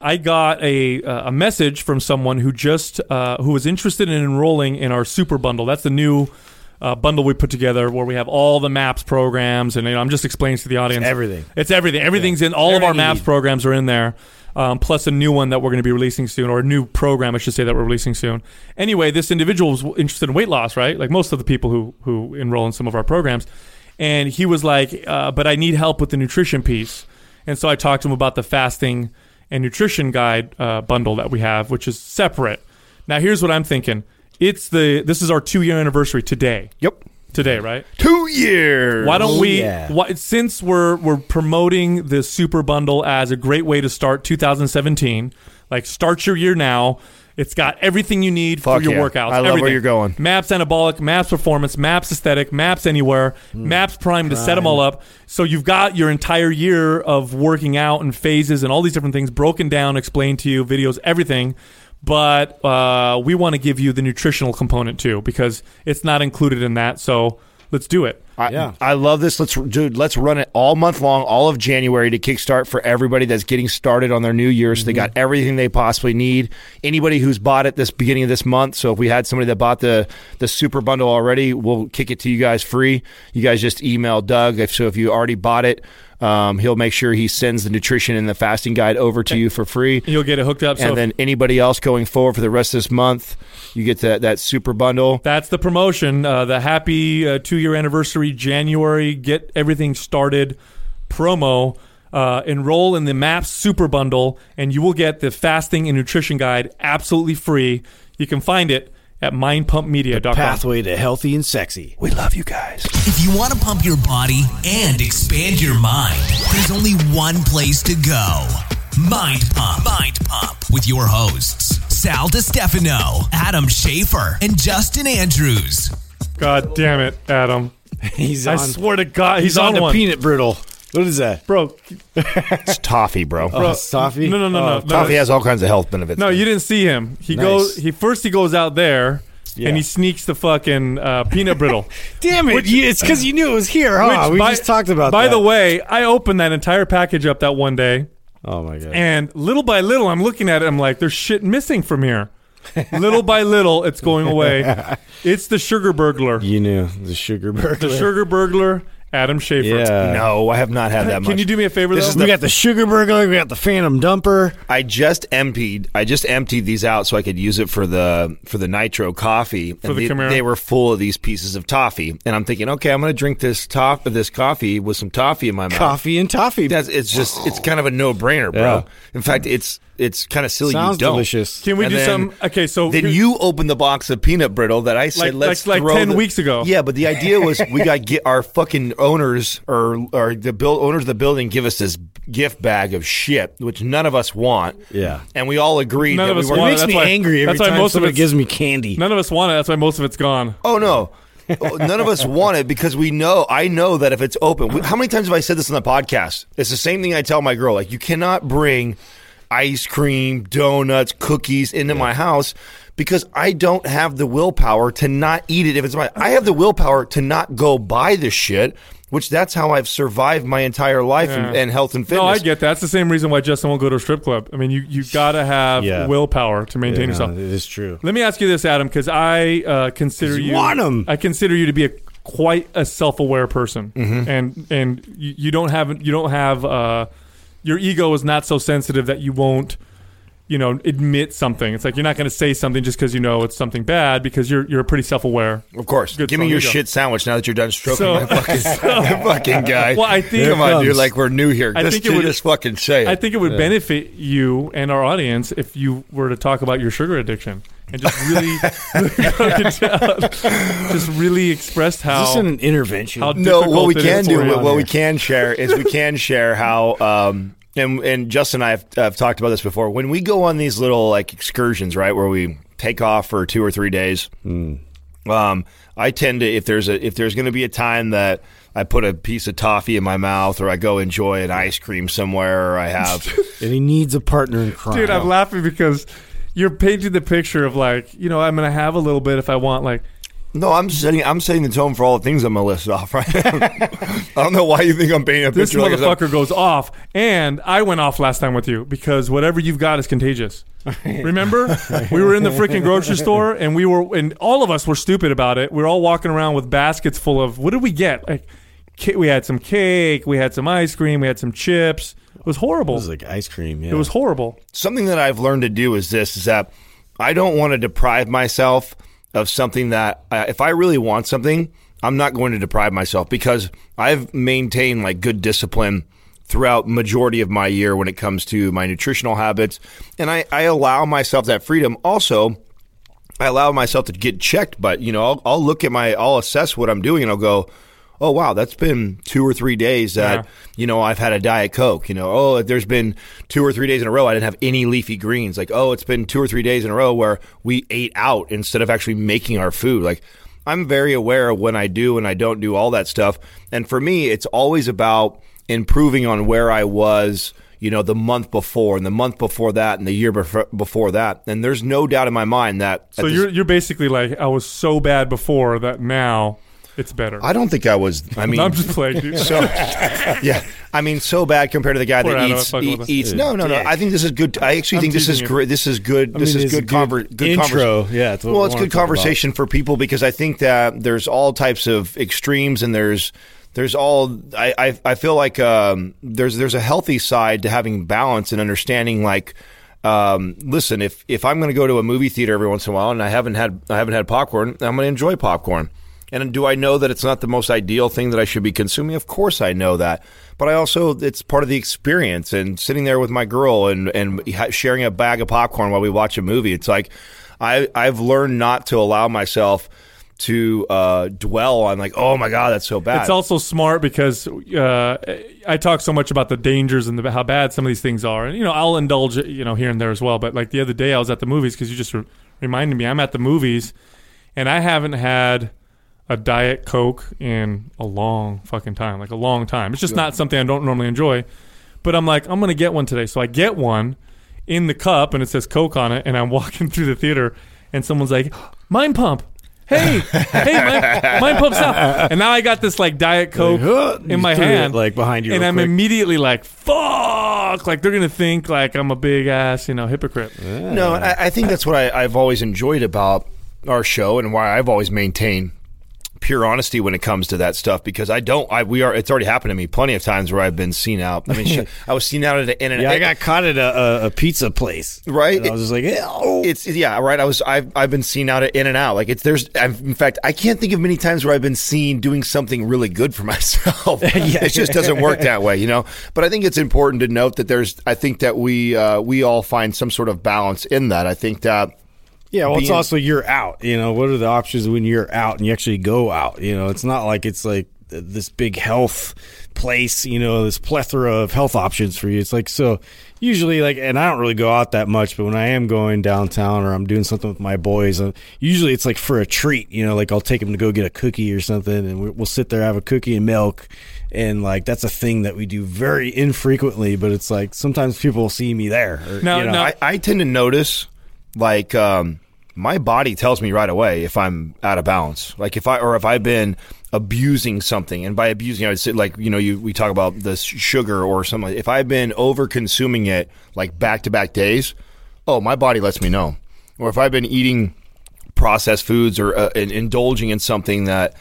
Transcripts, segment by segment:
I got a message from someone who just who was interested in enrolling in our super bundle. That's the new bundle we put together where we have all the MAPS programs, and I'm just explaining to the audience everything. It's everything. Everything's in all of our MAPS programs are in there, plus a new one that we're going to be releasing soon, or a new program I should say that we're releasing soon. Anyway, this individual was interested in weight loss, right? Like most of the people who enroll in some of our programs, and he was like, "But I need help with the nutrition piece," and so I talked to him about the fasting and nutrition guide bundle that we have, which is separate. Now, here's what I'm thinking. This is our 2-year anniversary today. Yep. Today, right? 2 years. Why don't we, since we're promoting the super bundle as a great way to start 2017, like start your year now. It's got everything you need for your workouts. I love where you're going. MAPS Anabolic, MAPS Performance, MAPS Aesthetic, MAPS Anywhere, MAPS Prime to set them all up. So you've got your entire year of working out and phases and all these different things broken down, explained to you, videos, everything. But we want to give you the nutritional component too, because it's not included in that. So let's do it. I love this. Let's run it all month long, all of January to kickstart for everybody that's getting started on their new year. So they got everything they possibly need. Anybody who's bought it this beginning of this month. So if we had somebody that bought the super bundle already, we'll kick it to you guys free. You guys just email Doug. If you already bought it, he'll make sure he sends the nutrition and the fasting guide over to you for free. You'll get it hooked up. And then anybody else going forward for the rest of this month, you get that super bundle. That's the promotion. The happy 2-year anniversary, January, get everything started promo. Enroll in the MAPS super bundle, and you will get the fasting and nutrition guide absolutely free. You can find it at mindpumpmedia.com. Pathway to healthy and sexy. We love you guys. If you want to pump your body and expand your mind, there's only one place to go. Mind Pump. Mind Pump with your hosts, Sal DiStefano, Adam Schafer, and Justin Andrews. God damn it, Adam. I swear to God, he's on the one. Peanut brittle. What is that? Bro. It's toffee, bro. It's toffee? No. Toffee has all kinds of health benefits. No, you didn't see him. He goes out there and he sneaks the fucking peanut brittle. Damn it. It's because you knew it was here, huh? We just talked about that. By the way, I opened that entire package up that one day. Oh, my God. And little by little, I'm looking at it. I'm like, there's shit missing from here. Little by little, it's going away. It's the Sugar Burglar. You knew. The Sugar Burglar. The Sugar Burglar, Adam Schafer. Yeah. No, I have not had that much. Can you do me a favor, though? We got the Sugar Burglar. We got the Phantom Dumper. I just emptied these out so I could use it for the Nitro coffee. For the Camaro. They were full of these pieces of toffee, and I'm thinking, okay, I'm going to drink this coffee with some toffee in my mouth. Coffee and toffee. It's kind of a no-brainer, bro. Yeah. In fact, it's kind of silly. Sounds you don't. delicious. Can we do some? Okay, so then you open the box of peanut brittle that I said let's throw 10 weeks ago. Yeah, but the idea was we got to get our fucking owners or the owners of the building give us this gift bag of shit, which none of us want. Yeah, and we all agreed. None that of us we were. want It makes me angry every time somebody gives me candy. None of us want it. That's why most of it's gone. Oh no. None of us want it because I know that if it's open, how many times have I said this on the podcast? It's the same thing I tell my girl. Like, you cannot bring ice cream, donuts, cookies into my house because I don't have the willpower to not eat it if it's mine. I have the willpower to not go buy this shit, which that's how I've survived my entire life and health and fitness. No, I get that. That's the same reason why Justin won't go to a strip club. I mean, you got to have willpower to maintain yourself. It is true. Let me ask you this, Adam, because I consider you I consider you to be quite a self-aware person, and you don't have your ego is not so sensitive that you won't, admit something. It's like you're not going to say something just because you know it's something bad because you're pretty self-aware. Of course. Give me your shit sandwich now that you're done stroking my fucking guy. Well, I think come on, dude. Like, we're new here. I think it would just fucking say it. I think it would benefit you and our audience if you were to talk about your sugar addiction and just really, just really expressed how. Is this an intervention? What we can share is we can share how. And Justin and I have talked about this before. When we go on these little like excursions, right, where we take off for 2 or 3 days, I tend to if there's going to be a time that I put a piece of toffee in my mouth, or I go enjoy an ice cream somewhere, or I have. And he needs a partner in crime. Dude, I'm laughing because you're painting the picture of like, I'm going to have a little bit if I want. Like, No, I'm setting the tone for all the things on my list off, right? I don't know why you think I'm painting a This picture like motherfucker goes off, and I went off last time with you because whatever you've got is contagious. Remember? We were in the freaking grocery store, and all of us were stupid about it. We were all walking around with baskets full of, what did we get? Like, we had some cake, we had some ice cream, we had some chips. It was horrible. It was like ice cream, yeah. It was horrible. Something that I've learned to do is that I don't want to deprive myself of something that if I really want something, I'm not going to deprive myself, because I've maintained like good discipline throughout majority of my year when it comes to my nutritional habits. And I allow myself that freedom. Also, I allow myself to get checked, but I'll look at I'll assess what I'm doing and I'll go, oh, wow, that's been 2 or 3 days that, I've had a Diet Coke. There's been 2 or 3 days in a row I didn't have any leafy greens. Like, it's been 2 or 3 days in a row where we ate out instead of actually making our food. Like, I'm very aware of when I do and I don't do all that stuff. And for me, it's always about improving on where I was, the month before and the month before that and the year before that. And there's no doubt in my mind that. So you're basically like, I was so bad before that now it's better. I don't think I was. I mean, I'm just playing, dude. So, yeah, I mean, so bad compared to the guy that eats. No. I think this is good. I actually think this is great. This is good. This is good intro. Yeah. It's good conversation for people, because I think that there's all types of extremes, and there's all. I feel like there's a healthy side to having balance and understanding. Like, listen, if I'm going to go to a movie theater every once in a while and I haven't had popcorn, I'm going to enjoy popcorn. And do I know that it's not the most ideal thing that I should be consuming? Of course I know that. But it's part of the experience. And sitting there with my girl and sharing a bag of popcorn while we watch a movie, it's like I've learned not to allow myself to dwell on like, oh my God, that's so bad. It's also smart because I talk so much about the dangers and how bad some of these things are. And, I'll indulge, here and there as well. But like the other day I was at the movies, because you just reminded me, I'm at the movies and I haven't had a Diet Coke in a long fucking time, like a long time. It's just not something I don't normally enjoy. But I'm like, I'm going to get one today. So I get one in the cup and it says Coke on it. And I'm walking through the theater and someone's like, Mind Pump. Hey, Mind Pump's out. And now I got this like Diet Coke in my hand. Like behind you. And I'm immediately like, fuck. Like they're going to think like I'm a big ass, hypocrite. Yeah. No, I think that's what I've always enjoyed about our show and why I've always maintained pure honesty when it comes to that stuff, because it's already happened to me plenty of times where I've been seen out. I mean, I was seen out at an I got caught at a pizza place, right? I was just like, right. I've been seen out at In-N-Out. Like in fact, I can't think of many times where I've been seen doing something really good for myself. It just doesn't work that way, But I think it's important to note that I think that we all find some sort of balance in that. I think that. Yeah, well, it's also you're out. What are the options when you're out and you actually go out? It's not like it's like this big health place, this plethora of health options for you. It's like, so usually and I don't really go out that much, but when I am going downtown or I'm doing something with my boys, usually it's like for a treat, like I'll take them to go get a cookie or something and we'll sit there, have a cookie and milk. And like, that's a thing that we do very infrequently, but it's like sometimes people will see me there. I tend to notice like, my body tells me right away if I'm out of balance. Like if I've been abusing something, and by abusing, I would say like, we talk about the sugar or something. If I've been over consuming it like back-to-back days, my body lets me know. Or if I've been eating processed foods or indulging in something that,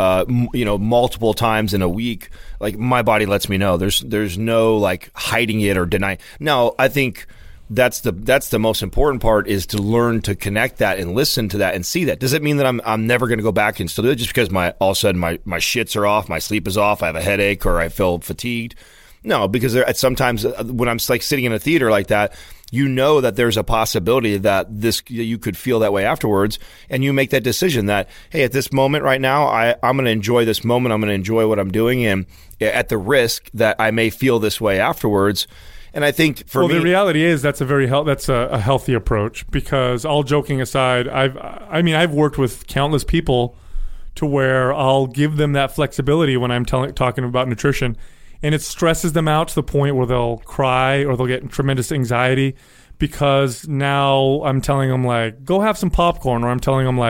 multiple times in a week, like my body lets me know. There's no like hiding it or denying. Now, I think that's the most important part, is to learn to connect that and listen to that and see that. Does it mean that I'm never going to go back and still do it just because all of a sudden my shits are off, my sleep is off, I have a headache, or I feel fatigued? No, because sometimes when I'm like sitting in a theater like that, that there's a possibility that you could feel that way afterwards, and you make that decision that, hey, at this moment right now, I'm going to enjoy this moment, I'm going to enjoy what I'm doing, and at the risk that I may feel this way afterwards. And I think for me, the reality is that's a healthy approach, because all joking aside, I've worked with countless people to where I'll give them that flexibility when I'm talking about nutrition, and it stresses them out to the point where they'll cry or they'll get tremendous anxiety, because now I'm telling them like, go have some popcorn, or I'm telling them like,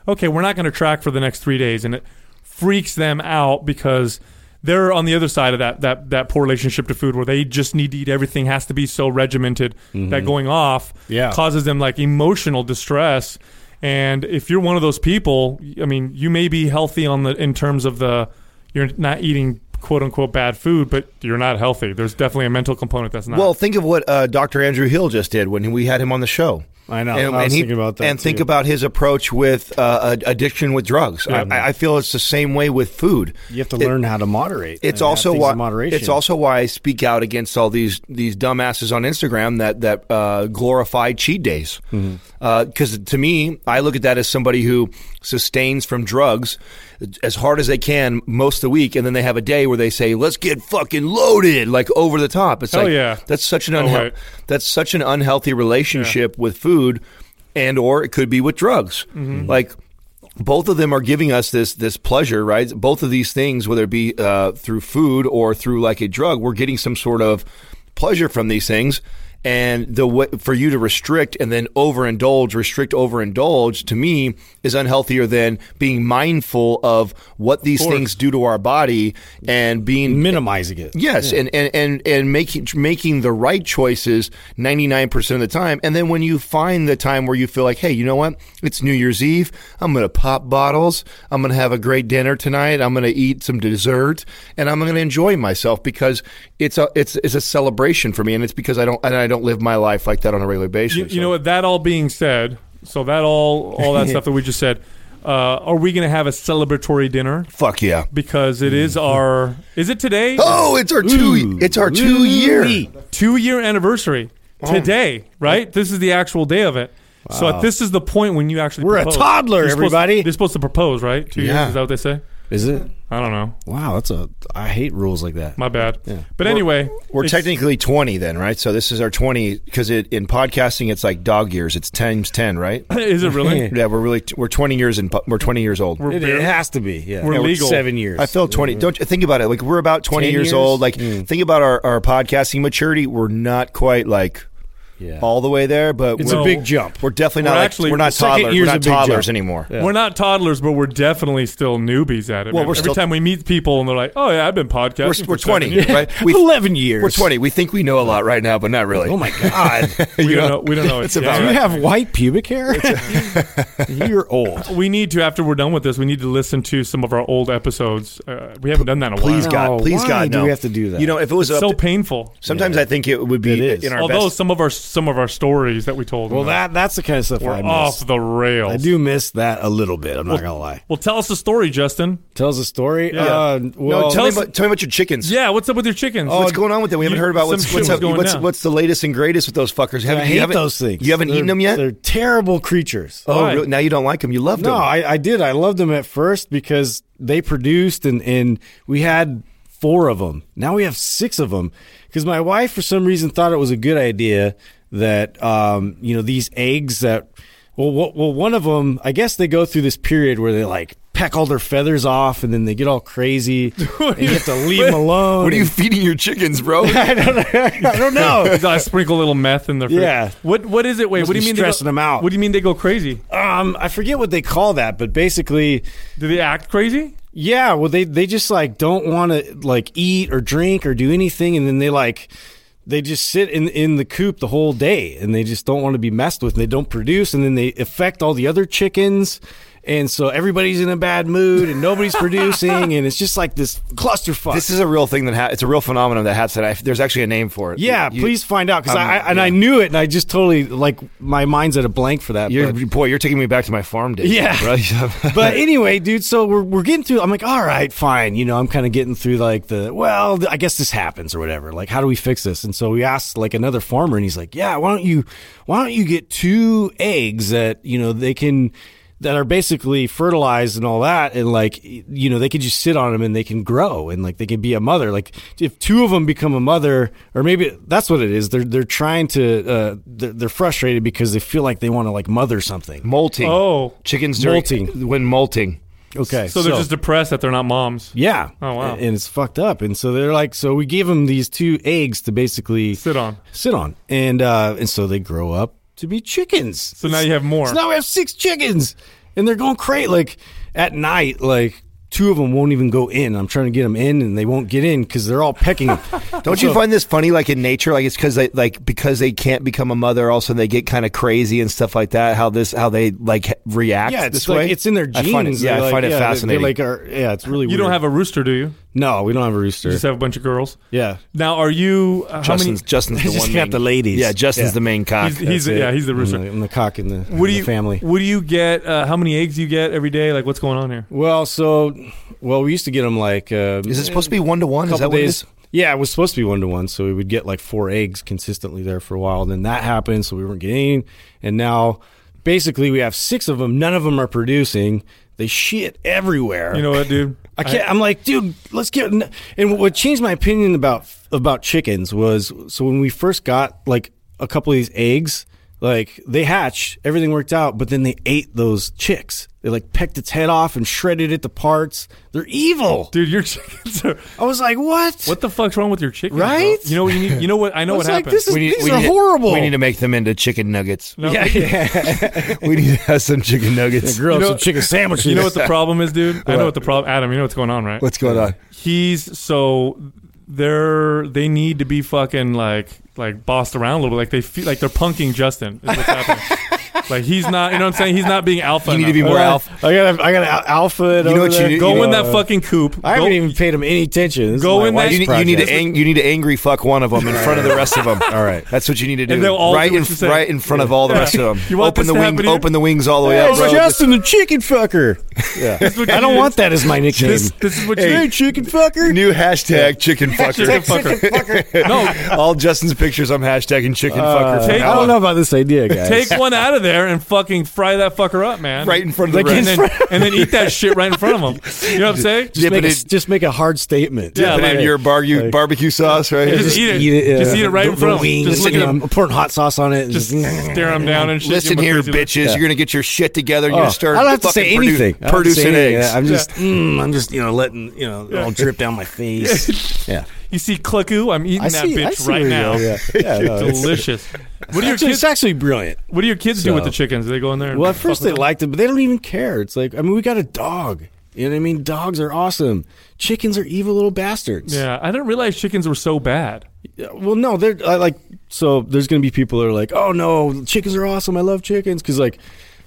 okay, we're not going to track for the next 3 days, and it freaks them out because they're on the other side of that poor relationship to food where they just need to eat everything, has to be so regimented that going off causes them like emotional distress. And if you're one of those people, I mean, you may be healthy in terms of you're not eating quote unquote bad food, but you're not healthy. There's definitely a mental component that's not. Well, think of what Dr. Andrew Hill just did when we had him on the show. I know. I was thinking about that. And too. think about his approach with addiction with drugs. Yeah, I feel it's the same way with food. You have to learn how to moderate. It's also why I speak out against all these dumbasses on Instagram that glorify cheat days. Because to me, I look at that as somebody who sustains from drugs as hard as they can most of the week, and then they have a day where they say, "Let's get fucking loaded," like over the top. It's that's such an unhealthy relationship with food, and or it could be with drugs. Like both of them are giving us this pleasure, right? Both of these things, whether it be through food or through like a drug, we're getting some sort of pleasure from these things. And for you to restrict and then overindulge, to me, is unhealthier than being mindful of what these things do to our body and being minimizing it. Yes, yeah. and making the right choices 99% of the time. And then when you find the time where you feel like, hey, you know what? It's New Year's Eve. I'm going to pop bottles. I'm going to have a great dinner tonight. I'm going to eat some dessert, and I'm going to enjoy myself because it's a celebration for me, and it's because I don't live my life like that on a regular basis. You know what? That all being said, so that all that stuff that we just said, are we going to have a celebratory dinner? Fuck yeah! Because it is our. Is it today? Oh, it's our 2-year anniversary today. Right? This is the actual day of it. Wow. So this is the point when you actually propose. A toddler, everybody. They're supposed to propose, right? 2 years. Is that what they say? Is it? I don't know. Wow, I hate rules like that. My bad. Yeah. But anyway, we're technically 20 then, right? So this is our 20 because in podcasting it's like dog years. It's times 10, right? Is it really? Yeah, we're 20 years we're 20 years old. It has to be. Yeah, we're legal. 7 years. I feel 20. Don't you think about it? Like we're about 20 years old. Like think about our podcasting maturity. We're not quite like. Yeah. All the way there, but it's a big jump. We're definitely not we're not toddlers. We're not toddlers anymore. Yeah. We're not toddlers, but we're definitely still newbies at it. Well, every time we meet people and they're like, "Oh yeah, I've been podcasting." We're 20, right? 11 years. We're 20. We think we know a lot right now, but not really. Oh my god, we don't know. It's about right. Do you have white pubic hair? You're old. We need to, after we're done with this, we need to listen to some of our old episodes. We haven't done that in a while. Please God, no. Do we have to do that? You know, if it was so painful. Sometimes I think it would be in our although best. some of our stories that we told. Well, that's the kind of stuff I miss. Off the rails. I do miss that a little bit. I'm not gonna lie. Well, tell us the story, Justin. Tell us a story. Yeah. Tell me about your chickens. Yeah, what's up with your chickens? What's going on with them? We haven't heard about what's the latest and greatest with those fuckers. I hate those things. You haven't eaten them yet? They're terrible creatures. Oh, really? Now you don't like them? You loved them? No, I did. I loved them at first because they produced, and we had 4 of them. Now we have 6 of them because my wife, for some reason, thought it was a good idea that these eggs that one of them, I guess they go through this period where they like peck all their feathers off and then they get all crazy and you have to leave them alone. What are you feeding your chickens, bro? I don't know. I sprinkle a little meth in their food. Yeah. What is it? Wait, what do you mean stressing them out? What do you mean they go crazy? I forget what they call that, but basically, do they act crazy? Yeah, well they just like don't want to like eat or drink or do anything, and then they just sit in the coop the whole day, and they just don't want to be messed with, and they don't produce, and then they affect all the other chickens, and so everybody's in a bad mood, and nobody's producing, and it's just like this clusterfuck. This is a real thing it's a real phenomenon that has that. There's actually a name for it. Yeah, please find out, because I knew it, and I just totally, like, my mind's at a blank for that. You're taking me back to my farm days. Yeah. But anyway, dude, so we're getting through, I'm like, all right, fine, I'm kind of getting through, like, I guess this happens or whatever. Like, how do we fix this? And so we asked, like, another farmer, and he's like, yeah, why don't you get 2 eggs that, that are basically fertilized and all that, and like, they could just sit on them and they can grow and like they can be a mother. Like if 2 of them become a mother, or maybe that's what it is. They're trying to they're frustrated because they feel like they want to like mother something. Molting. Oh, chickens molting. When molting. Okay, so they're just depressed that they're not moms. Yeah. Oh wow. And it's fucked up. And so they're like, so we gave them these 2 eggs to basically sit on, and so they grow up to be chickens. So now you have more. So now we have 6 chickens. and they're going crazy. Like at night, like 2 of them won't even go in. I'm trying to get them in, and they won't get in because they're all pecking them. Don't you find this funny, like in nature? Like it's because they can't become a mother, also they get kind of crazy and stuff like that. How they like react? Yeah, it's this like way? it's in their genes. I find it fascinating. It's really. You weird. don't have a rooster, do you? No, we don't have a rooster. You just have a bunch of girls. Yeah. Now, are you? Justin's the Just one. got the ladies. Yeah, Justin's the main cock. He's the rooster. I'm the cock in the What family. What do you get? How many eggs do you get every day? Like, what's going on here? Well, we used to get them like. Is it supposed to be 1-to-1? Is that what it is? Yeah, it was supposed to be 1-to-1, so we would get like 4 eggs consistently there for a while. And then that happened, so we weren't getting any. And now, basically, we have 6 of them. None of them are producing. They shit everywhere. You know what, dude? I can't. I'm like, dude, let's get. And what changed my opinion about chickens was, so when we first got like a couple of these eggs, like they hatched, everything worked out, but then they ate those chicks. They like pecked its head off and shredded it to parts. They're evil, Dude, your chickens are. I was like, what What the fuck's wrong with your chickens? Right? Bro? You know what you need. You know what? I know I what was like, happened. these are horrible. We need to make them into chicken nuggets. No, We need to have some chicken nuggets. grill You know- some chicken sandwiches. You know what the problem is, dude? I know what the problem. Adam, you know what's going on, right? What's going on? They need to be fucking like bossed around a little bit. Like they feel like they're punking Justin. Is what's happening. Like he's not. You know what I'm saying? He's not being alpha. You need to be enough. more alpha. I got an alpha. You know over what you there. need- Go you in know, that fucking coop. I haven't even paid him any attention. This Go is my in that- wife's You need project. to angry fuck one of them in front of the rest of them. All right. That's what you need to do. And they'll all right do in what you say. right in front of all the rest of them. You want open this the to wing, happen here? open the wings all the way Hey, up, bro. Justin the chicken fucker. Yeah. what I you don't need. want that as my nickname. This is what you Hey, need. chicken fucker. New hashtag chicken fucker. Chicken fucker. No, All Justin's pictures, I'm hashtagging chicken fucker. Take I don't know about this idea, guys. take one out of there and fucking fry that fucker up, man. Right in front of the and rest. then, and then eat that shit right in front of them. You know what I'm saying? Just make a hard statement. Yeah, Put it in your barbecue sauce, right? Just eat it. yeah. Just eat it right in front of them. wings, Just look at them. I'm pouring hot sauce on it. Just stare them down and shit. Listen give 'em a here, crazy look. bitches. You're gonna get your shit together. And you're gonna start. I don't have to say fucking anything. I don't have to say Producing anything. eggs. I'm just letting it all drip down my face. Yeah. You see Clucku? I'm eating that I bitch see right where you now. go, Yeah, no, it's- Delicious. What do your It's kids? actually brilliant. What do your kids do So- with the chickens? Do they go in there? And Well, at first fuck they with liked it, but they don't even care. It's like, I mean, we got a dog. You know what I mean? Dogs are awesome. Chickens are evil little bastards. them? Yeah, I didn't realize chickens were so bad. Yeah, well, no, they're so there's going to be people that are like, oh, no, chickens are awesome. I love chickens. Because, like,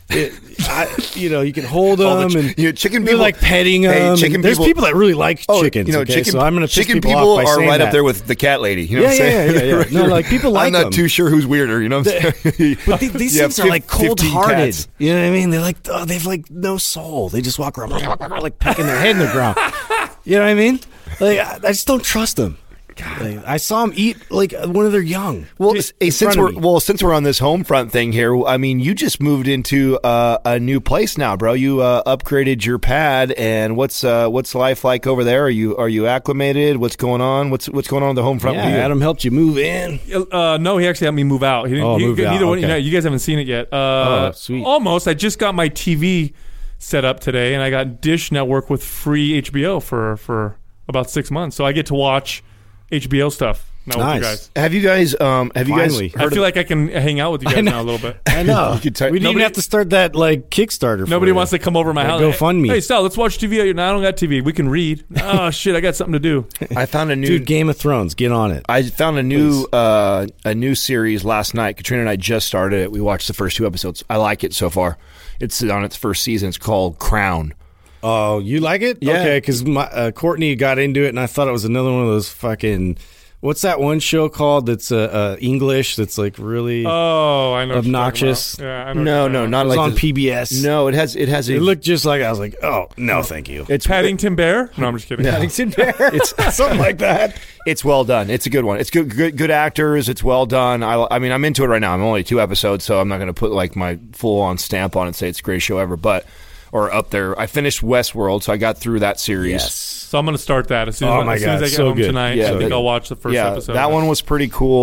you can hold All the them and chicken you're people like petting them. Hey, chicken there's people- people that really like Oh, chickens. Okay? chicken. So I'm going to piss chicken people off by are saying right that. up there with the cat lady. You know what I'm saying? Yeah. No, like people like I'm not them. too sure who's weirder. You know what I'm saying? But these You have things are like 15 cold-hearted. cats. You know what I mean? They're like, they've like no soul. They just walk around like pecking their head in the ground. You know what I mean? Like I just don't trust them. Like, I saw them eat like one of their young. Well, Just hey, in since front of me. since we're on this home front thing here, I mean, you just moved into a new place now, bro. You upgraded your pad, and what's life like over there? Are you acclimated? What's going on? What's going on the home front? Yeah, with you? Adam helped you move in. No, he actually helped me move out. He didn't. Oh, moved out, neither one. okay. You guys haven't seen it yet. Sweet. Almost. I just got my TV set up today, and I got Dish Network with free HBO for about 6 months, so I get to watch HBO stuff now with you Nice. guys. Have you guys Finally. I feel like I can hang out with you guys now a little bit. I know. You could type- we didn't even have to start that like Kickstarter. for Nobody you. wants to come over to my Like, house. GoFundMe. Hey, Sal, let's watch TV. No, I don't got TV. We can read. Oh shit, I got something to do. I found a new Dude, Game of Thrones, get on it. I found a new series last night. Katrina and I just started it. We watched the first 2 episodes. I like it so far. It's on its first season. It's called Crown. Oh, you like it? Yeah. Okay, because Courtney got into it, and I thought it was another one of those fucking. What's that one show called that's English that's like really Oh, I know. what you're talking obnoxious? about. Yeah, I know. No, what you're no, talking not It was like on this. PBS. No, it has a. It looked just like I was like, oh no, thank you. it's about. Paddington Bear? No, I'm just kidding. Paddington Bear. It's something like that. It's well done. It's a good one. It's good actors. It's well done. I mean, I'm into it right now. I'm only 2 episodes, so I'm not going to put like my full on stamp on it and say it's the greatest show ever. Or up there. I finished Westworld, so I got through that series. Yes. So I'm going to start that as soon as, Oh my as, soon as God, I get so home good. tonight. Yeah, I think but- I'll watch the first Yeah, episode. that one was pretty cool.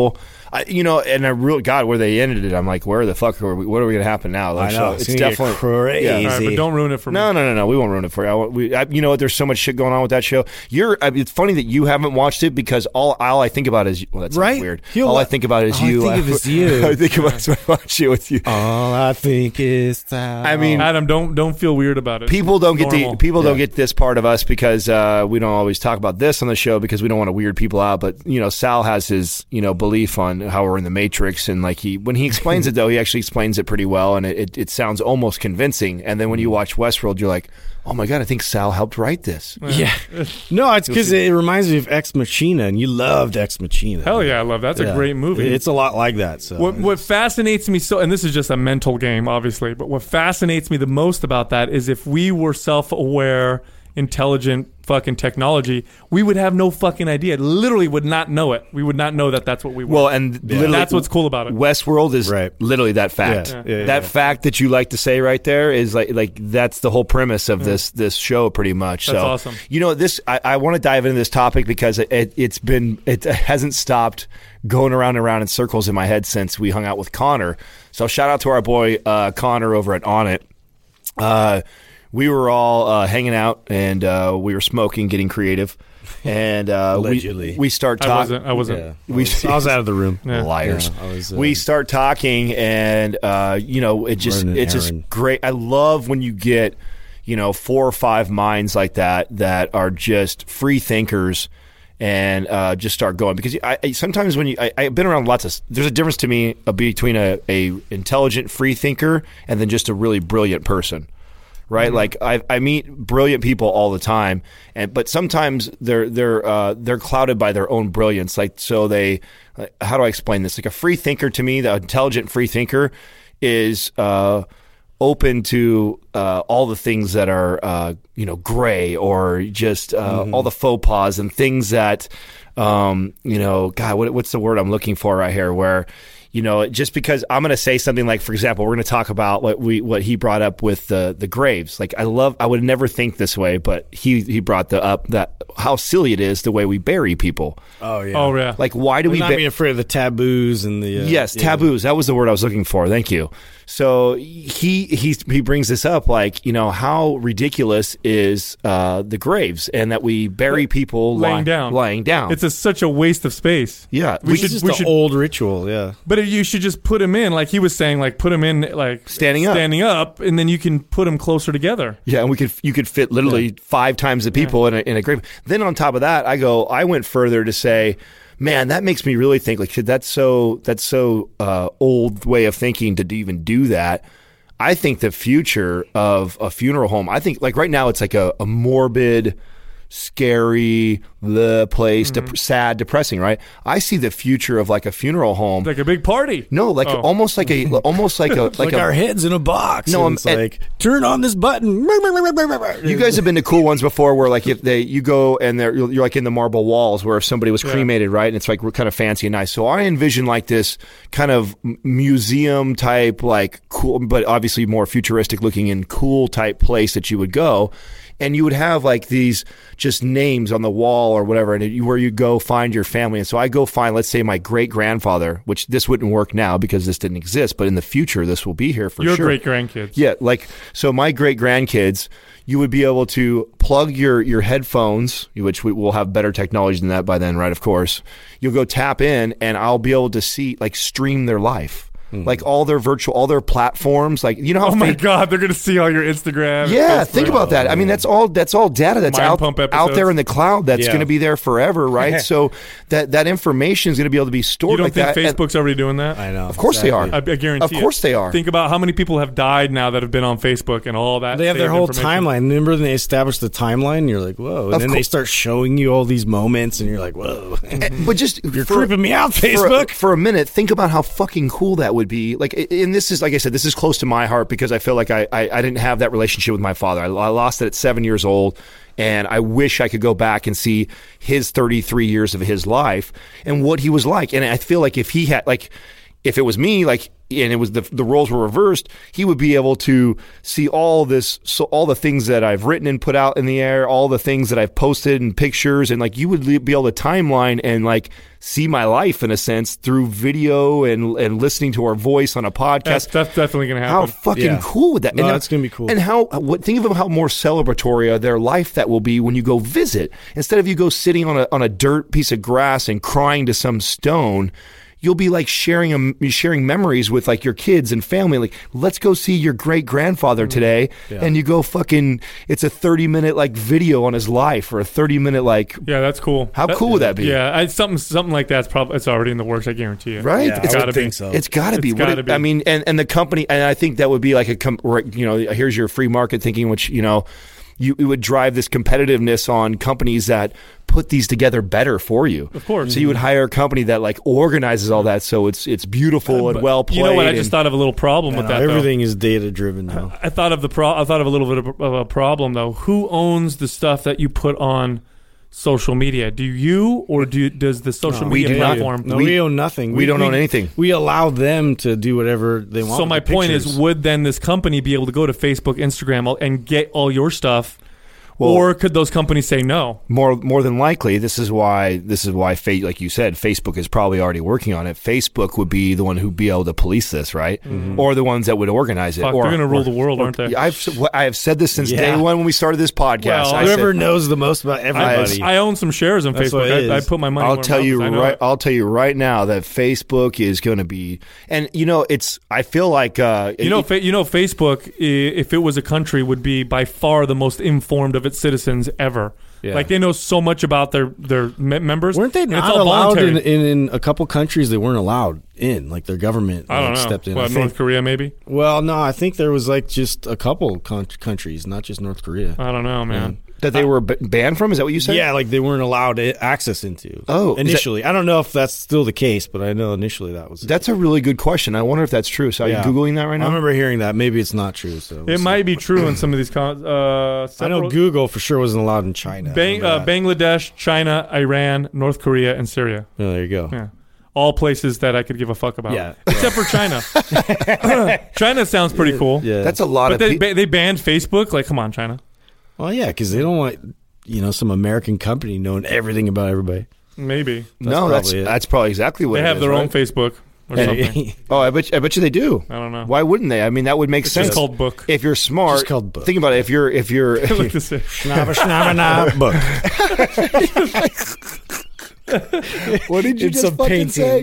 and I really, God, where they ended it, I'm like, where the fuck are we? What are we going to happen now? Like, I know. so It's definitely crazy. Yeah. All right, but don't ruin it for me. No. We won't ruin it for you. You know what? There's so much shit going on with that show. It's funny that you haven't watched it because all I think about is, well, that's Right? weird. You'll All I let- think about is all I you. think of is you. I think about is I watch it with you. All I think is that. I mean, Adam, don't feel weird about it. people don't get Normal. don't get this part of us because we don't always talk about this on the show because we don't want to weird people out. But Sal has his belief on how we're in the Matrix, and like when he explains it though, he actually explains it pretty well, and it sounds almost convincing. And then when you watch Westworld, you're like, oh my God, I think Sal helped write this. Yeah. No, it's because it reminds me of Ex Machina, and you loved Ex Machina. Hell yeah, I love that. That's a great movie. It's a lot like that. So What fascinates me and this is just a mental game, obviously, but what fascinates me the most about that is if we were self-aware, intelligent fucking technology, we would have no fucking idea. Literally would not know it. We would not know that that's what we were. Well, and literally, that's what's cool about it. Westworld is Right. literally that fact. Yeah. Fact that you like to say right there is like that's the whole premise of this show, pretty much. That's so awesome. I want to dive into this topic because it hasn't stopped going around and around in circles in my head since we hung out with Connor. So shout out to our boy Connor over at On It. We were all hanging out and we were smoking, getting creative, and Allegedly. we start talking. I wasn't. Yeah. We I was out of the room. Yeah. Liars. Yeah, I was, we start talking, and it's just errand. great. I love when you get 4 or 5 minds like that are just free thinkers and just start going. Because sometimes when I've been around there's a difference to me between a intelligent free thinker and then just a really brilliant person. Right, like I meet brilliant people all the time, but sometimes they're clouded by their own brilliance. Like, so how do I explain this? Like a free thinker to me, the intelligent free thinker is open to all the things that are gray or just all the faux pas and things that God, what's the word I'm looking for right here? Where just because I'm going to say something like, for example, we're going to talk about what he brought up with the graves. Like, I would never think this way, but he brought up that how silly it is the way we bury people. Oh yeah. Oh yeah. Like, why do we not being afraid of the taboos and the yes, taboos. That was the word I was looking for. Thank you. So he brings this up, like, how ridiculous is the graves and that we bury people laying down. It's such a waste of space. Yeah, we It's just an old ritual. Yeah. But you should just put them in, like he was saying, like put them in, like standing up, and then you can put them closer together. Yeah, and you could fit literally 5 times the people in a grave. Then on top of that, I went further to say, man, that makes me really think, like, that's so old way of thinking to even do that. I think the future of a funeral home, I think, like, right now it's like a morbid, scary place, sad, depressing, right? I see the future of like a funeral home, like a big party. No, like almost like a like our heads in a box. No, and it's like, turn on this button. You guys have been to cool ones before, where like if you go and you're like in the marble walls, where if somebody was cremated, right, and it's like we're kind of fancy and nice. So I envision like this kind of museum type, like cool, but obviously more futuristic looking and cool type place that you would go. And you would have like these just names on the wall or whatever, and where you go find your family. And so I go find, let's say, my great grandfather, which this wouldn't work now because this didn't exist, but in the future this will be here for your sure. Your great grandkids. Yeah, like so my great grandkids, you would be able to plug your headphones, which we will have better technology than that by then, right? Of course, you'll go tap in, and I'll be able to stream their life. Like all their platforms, like how. Oh my God, they're gonna see all your Instagram. Yeah, think about that. I mean, that's all data that's out there in the cloud. That's going to be there forever, right? So that information is going to be able to be stored. You don't like think that. Facebook's already doing that? I know. Of course they are. I guarantee. Of course they are. Think about how many people have died now that have been on Facebook and all that. They have their whole timeline. Remember when they established the timeline? And you're like, whoa, and then they start showing you all these moments, and you're like, whoa. But just you're creeping me out, Facebook. For a minute, think about how fucking cool that would be. Like, and this is, like I said, this is close to my heart because I feel like I didn't have that relationship with my father. I lost it at 7 years old, and I wish I could go back and see his 33 years of his life and what he was like. And I feel like if he had, like, if it was me, like, and it was the roles were reversed, he would be able to see all this, so all the things that I've written and put out in the air, all the things that I've posted and pictures, and like you would be able to timeline and like see my life in a sense through video and listening to our voice on a podcast. That's definitely going to How happen. fucking cool would that? No, and that's gonna be cool. And think of how more celebratory their life that will be when you go visit. Instead of you go sitting on a dirt piece of grass and crying to some stone, you'll be like sharing memories with like your kids and family. Like, let's go see your great grandfather today, and you go fucking. It's a 30-minute like video on his life, or a 30-minute like. Yeah, that's cool. How cool would that be? Yeah, something like that's probably it's already in the works. I guarantee you. Right? Yeah, I would think so. It's got to be. It's gotta be. I mean, and the company, and I think that would be like here's your free market thinking, which it would drive this competitiveness on companies that put these together better for you. Of course. So you would hire a company that like organizes all that so it's beautiful and well played. You know what? I just thought of a little problem with that. Everything is data driven now. I thought of a little bit of a problem though. Who owns the stuff that you put on social media? Do you or does the social media platform? No, we own nothing. We don't own anything. We allow them to do whatever they want. So my point is, would then this company be able to go to Facebook, Instagram, and get all your stuff? Well, or could those companies say no? More than likely, this is why like you said, Facebook is probably already working on it. Facebook would be the one who'd be able to police this, right? Mm-hmm. Or the ones that would organize it. Fuck, they're going to rule the world, aren't they? I have said this since day one when we started this podcast. Well, whoever knows the most about everybody. I own some shares in Facebook. I put my money. I'll tell you right now that Facebook is going to be, and I feel like Facebook, if it was a country, would be by far the most informed of its citizens ever. Yeah. Like they know so much about their members. Weren't they not allowed in a couple countries? They weren't allowed in. Like their government stepped in. Well, North Korea maybe. Well, no, I think there was like just a couple countries, not just North Korea. I don't know, man. Yeah. That they were banned from? Is that what you said? Yeah, like they weren't allowed access into. Oh, initially. I don't know if that's still the case, but I know initially that was. That's a really good question. I wonder if that's true. So are you Googling that right now? I remember hearing that. Maybe it's not true. So it might be true in some of these. I know Google for sure wasn't allowed in China. Bangladesh, China, Iran, North Korea, and Syria. Oh, there you go. Yeah. All places that I could give a fuck about. Yeah. Except for China. China sounds pretty cool. Yeah. That's a lot but they banned Facebook. Like, come on, China. Well, yeah, because they don't want some American company knowing everything about everybody. Maybe. That's probably exactly what they have their own Facebook or something. Oh, I bet you they do. I don't know. Why wouldn't they? I mean, that would make sense. It's called Book. If you're smart, it's called Book. Think about it. If you're Book. What did you it's just fucking painting. say?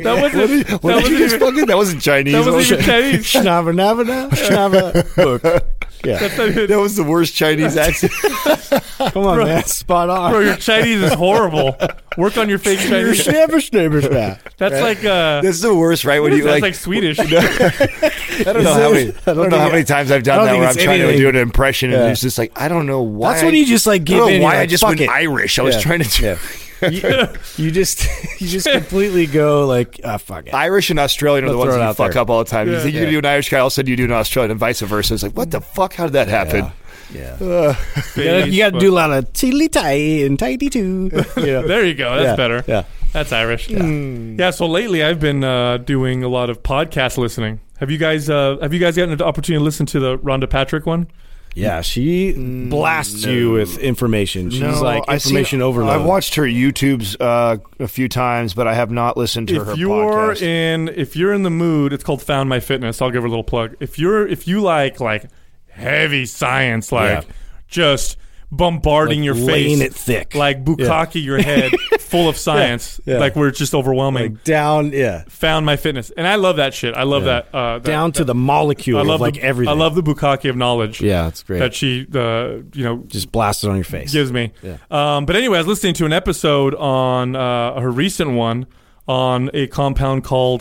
That wasn't Chinese. That wasn't even Chinese. Schnabba Book. Yeah. That was the worst Chinese accent. Come on, man. Spot on. Bro, your Chinese is horrible. Work on your fake Chinese. That's like That's the worst, right? When you like Swedish. I don't know how many times I've done that where I'm trying to do an impression and it's just like I don't know why. That's when you just like give in. Why I just went Irish. I was trying to do. You just completely go like fuck it. Irish and Australian are the ones that fuck up all the time. Yeah. You think you do an Irish guy, all of a sudden you do an Australian, and vice versa. It's like, what the fuck? How did that happen? Yeah. You got to do a lot of tiddly tie and tighty too. There you go. That's better. Yeah. That's Irish. Yeah. So lately I've been doing a lot of podcast listening. Have you guys gotten an opportunity to listen to the Rhonda Patrick one? Yeah, she blasts you with information. She's like information overload. I've watched her YouTubes a few times, but I have not listened to her podcast. If you're in the mood, it's called Found My Fitness. I'll give her a little plug. If you like heavy science, just bombarding your face, laying it thick, like bukkake your head full of science, like where it's just overwhelming. Found My Fitness, and I love that shit. I love that down to the molecule of everything. I love the bukkake of knowledge. Yeah, it's great that she just blasted on your face. Gives me. Yeah. But anyway, I was listening to an episode on her recent one on a compound called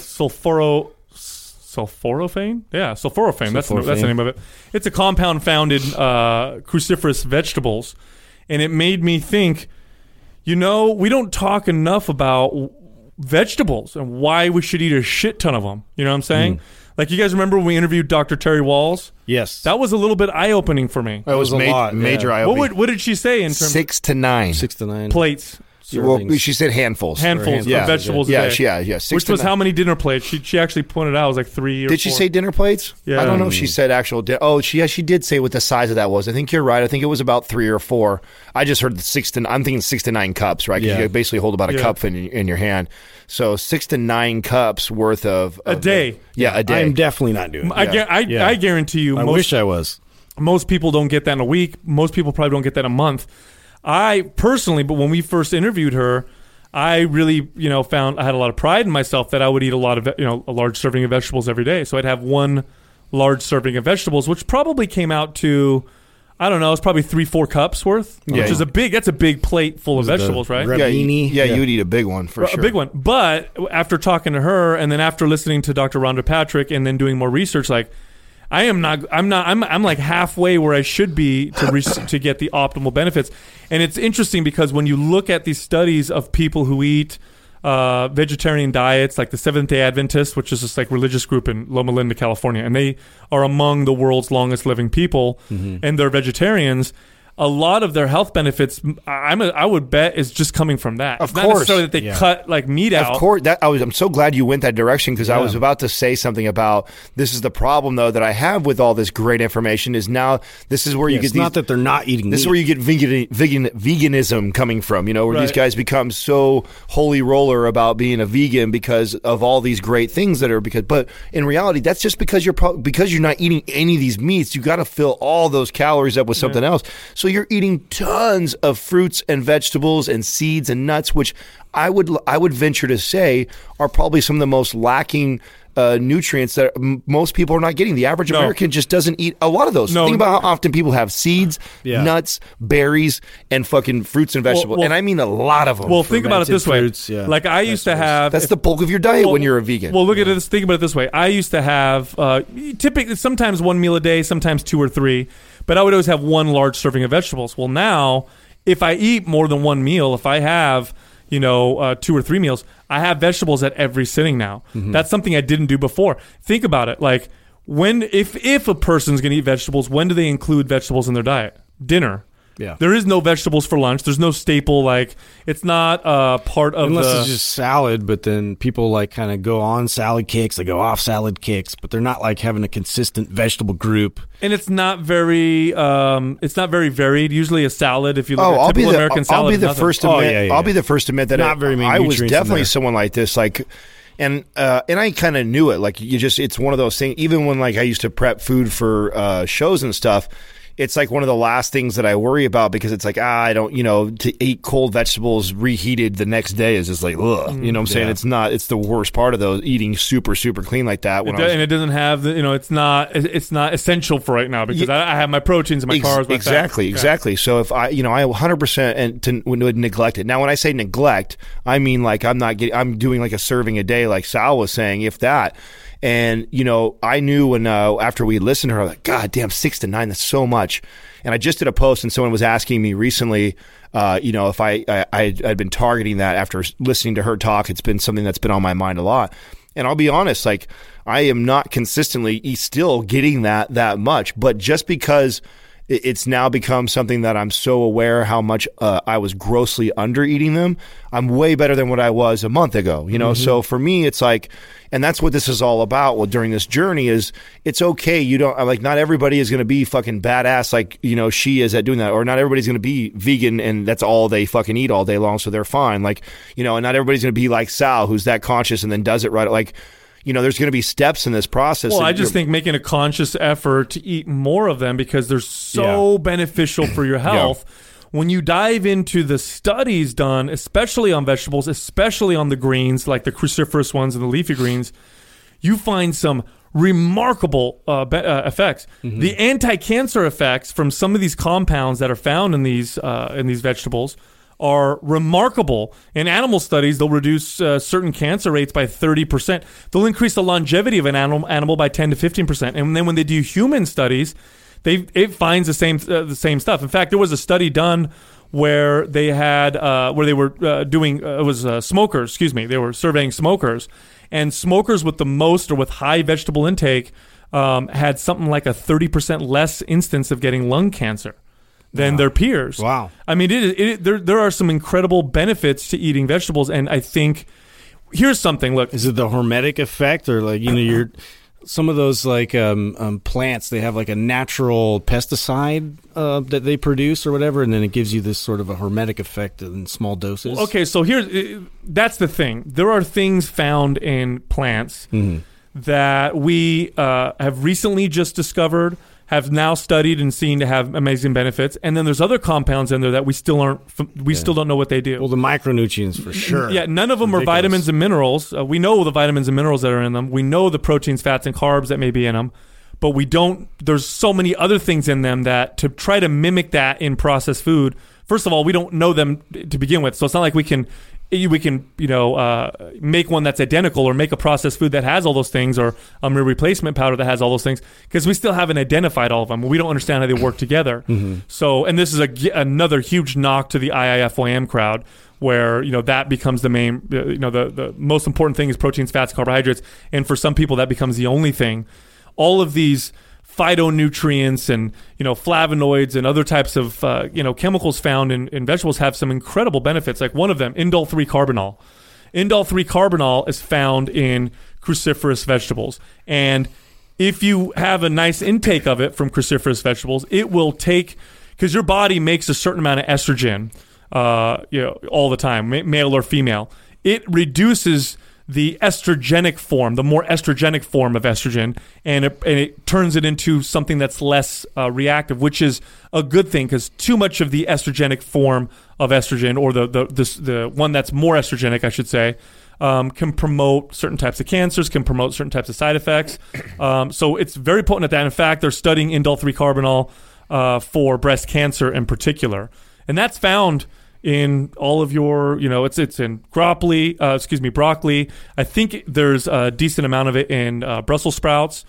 sulforaphane? Yeah, sulforaphane. That's the name of it. It's a compound found in cruciferous vegetables. And it made me think, we don't talk enough about vegetables and why we should eat a shit ton of them. You know what I'm saying? Like, you guys remember when we interviewed Dr. Terry Walls? Yes. That was a little bit eye-opening for me. It was a lot, major eye-opening. What did she say in terms 6 to 9. 6 to 9. plates? Well, servings. she said handfuls. Handfuls of vegetables a day. Yeah. Which was how many dinner plates? She actually pointed out it was like 3 or 4. Did she say dinner plates? Yeah. I don't know if she said actual. She did say what the size of that was. I think you're right. I think it was about 3 or 4. I just heard I'm thinking 6 to 9 cups, right? 'Cause you basically hold about a cup in your hand. So 6 to 9 cups worth of a day. A day. I'm definitely not doing that. I guarantee you. I wish I was. Most people don't get that in a week. Most people probably don't get that in a month. I personally, but when we first interviewed her, I really, found I had a lot of pride in myself that I would eat a lot of, a large serving of vegetables every day. So I'd have one large serving of vegetables, which probably came out to, I don't know, it's probably 3-4 cups worth, which is that's a big plate full of vegetables, right? Rabini. Yeah, you would eat a big one for sure. A big one. But after talking to her and then after listening to Dr. Rhonda Patrick and then doing more research, I'm like halfway where I should be to get the optimal benefits. And it's interesting because when you look at these studies of people who eat vegetarian diets, like the Seventh-day Adventists, which is this like religious group in Loma Linda, California, and they are among the world's longest living people, and they're vegetarians. A lot of their health benefits, I would bet, is just coming from that. Of Not course, necessarily that they cut like meat out. Of course, I'm so glad you went that direction because I was about to say something about this is the problem though that I have with all this great information is now this is where you get it's not that they're not eating meat. This is where you get veganism coming from, where these guys become so holy roller about being a vegan because of all these great things that are but in reality that's just because you're not eating any of these meats. You got to fill all those calories up with something else. So you're eating tons of fruits and vegetables and seeds and nuts, which I would venture to say are probably some of the most lacking nutrients that most people are not getting. The average American just doesn't eat a lot of those. Think about how often people have seeds, nuts, berries, and fucking fruits and vegetables. And I mean a lot of them. Well, think about it this fruits, way. Like I used to have... That's the bulk of your diet when you're a vegan. Well, look at this. Think about it this way. I used to have typically sometimes 1 meal a day, sometimes 2 or 3, but I would always have one large serving of vegetables. Well, now, if I eat more than one meal, if I have 2 or 3 meals, I have vegetables at every sitting now. That's something I didn't do before. Think about it. Like if a person's going to eat vegetables, when do they include vegetables in their diet? Dinner. Yeah. There is no vegetables for lunch. There's no staple, it's not part of Unless it's just salad, but then people kind of go on salad kicks, they go off salad kicks, but they're not having a consistent vegetable group. And it's not very varied. Usually a salad, if you look at typical American salad. I'll be the first to admit. I'll be the first to admit that not very many I was nutrients definitely someone like this. And I kind of knew it. It's one of those things. Even when I used to prep food for shows and stuff, it's one of the last things that I worry about because it's I don't, to eat cold vegetables reheated the next day is just ugh. You know what I'm saying? It's the worst part of those, eating super, super clean like that. And it doesn't have it's not essential for right now because I have my proteins and my carbs. Exactly. So if I 100% would neglect it. Now, when I say neglect, I mean I'm doing a serving a day like Sal was saying, if that. And, I knew when after we listened to her, God damn, 6 to 9, that's so much. And I just did a post and someone was asking me recently, if I'd been targeting that after listening to her talk. It's been something that's been on my mind a lot. And I'll be honest, I am not consistently still getting that much. But just because it's now become something that I'm so aware how much I was grossly under eating them, I'm way better than what I was a month ago. So for me, it's and that's what this is all about. Well, during this journey is it's okay. You don't not everybody is going to be fucking badass she is at doing that, or not everybody's going to be vegan and that's all they fucking eat all day long, so they're fine. And not everybody's going to be like Sal, who's that conscious and then does it right. There's going to be steps in this process. Well, I just think making a conscious effort to eat more of them because they're so beneficial for your health. When you dive into the studies done, especially on vegetables, especially on the greens, like the cruciferous ones and the leafy greens, you find some remarkable effects. The anti-cancer effects from some of these compounds that are found in these vegetables are remarkable. In animal studies, they'll reduce certain cancer rates by 30%. They'll increase the longevity of an animal by 10 to 15%. And then when they do human studies, it finds the same stuff. In fact, there was a study done where they had where they were doing it was smokers. Excuse me, they were surveying smokers, and smokers with the most or with high vegetable intake had something like a 30% less instance of getting lung cancer than their peers. Wow. I mean, there are some incredible benefits to eating vegetables, and I think here's something. Look, is it the hormetic effect, or like you're some of those like plants? They have like a natural pesticide that they produce or whatever, and then it gives you this sort of a hormetic effect in small doses. Okay, so that's the thing. There are things found in plants that we have recently just discovered, have now studied and seen to have amazing benefits, and then there's other compounds in there that we still don't know what they do. Well, the micronutrients for sure. Yeah, none of them are vitamins and minerals. We know the vitamins and minerals that are in them. We know the proteins, fats, and carbs that may be in them, but we don't. There's so many other things in them that to try to mimic that in processed food. First of all, we don't know them to begin with, so it's not like we can make one that's identical or make a processed food that has all those things, or a replacement powder that has all those things, because we still haven't identified all of them. We don't understand how they work together. So, and this is another huge knock to the IIFYM crowd, where that becomes the main, the most important thing is proteins, fats, carbohydrates, and for some people that becomes the only thing. All of these phytonutrients and flavonoids and other types of chemicals found in vegetables have some incredible benefits. Like one of them, indole 3-carbinol. Indole 3-carbinol is found in cruciferous vegetables, and if you have a nice intake of it from cruciferous vegetables, it will take, because your body makes a certain amount of estrogen all the time, male or female. It reduces the estrogenic form, the more estrogenic form of estrogen, and it turns it into something that's less reactive, which is a good thing, because too much of the estrogenic form of estrogen, or the one that's more estrogenic, I should say, can promote certain types of cancers, can promote certain types of side effects. So it's very potent at that. In fact, they're studying indole 3-carbinol for breast cancer in particular, and that's found in all of your, it's in broccoli. I think there's a decent amount of it in Brussels sprouts.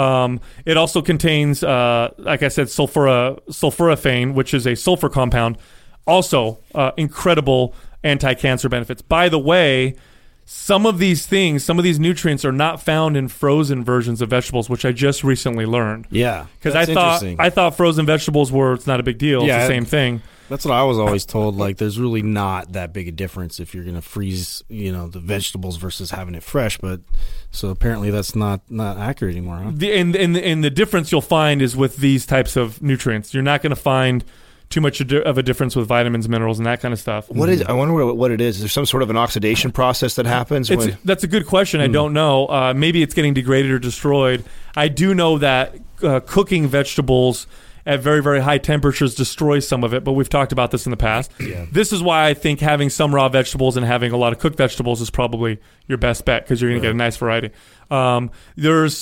It also contains, like I said, sulforaphane, which is a sulfur compound. Also, incredible anti-cancer benefits. By the way, some of these nutrients are not found in frozen versions of vegetables, which I just recently learned. Yeah, because I thought frozen vegetables it's not a big deal. Yeah, it's the same thing. That's what I was always told. Like, there's really not that big a difference if you're going to freeze, the vegetables versus having it fresh. But so apparently that's not accurate anymore. Huh? And the difference you'll find is with these types of nutrients. You're not going to find too much of a difference with vitamins, minerals, and that kind of stuff. I wonder what it is. Is there some sort of an oxidation process that happens? That's a good question. I don't know. Maybe it's getting degraded or destroyed. I do know that cooking vegetables at very, very high temperatures destroys some of it, but we've talked about this in the past. Yeah. This is why I think having some raw vegetables and having a lot of cooked vegetables is probably your best bet, because you're going to get a nice variety. There's,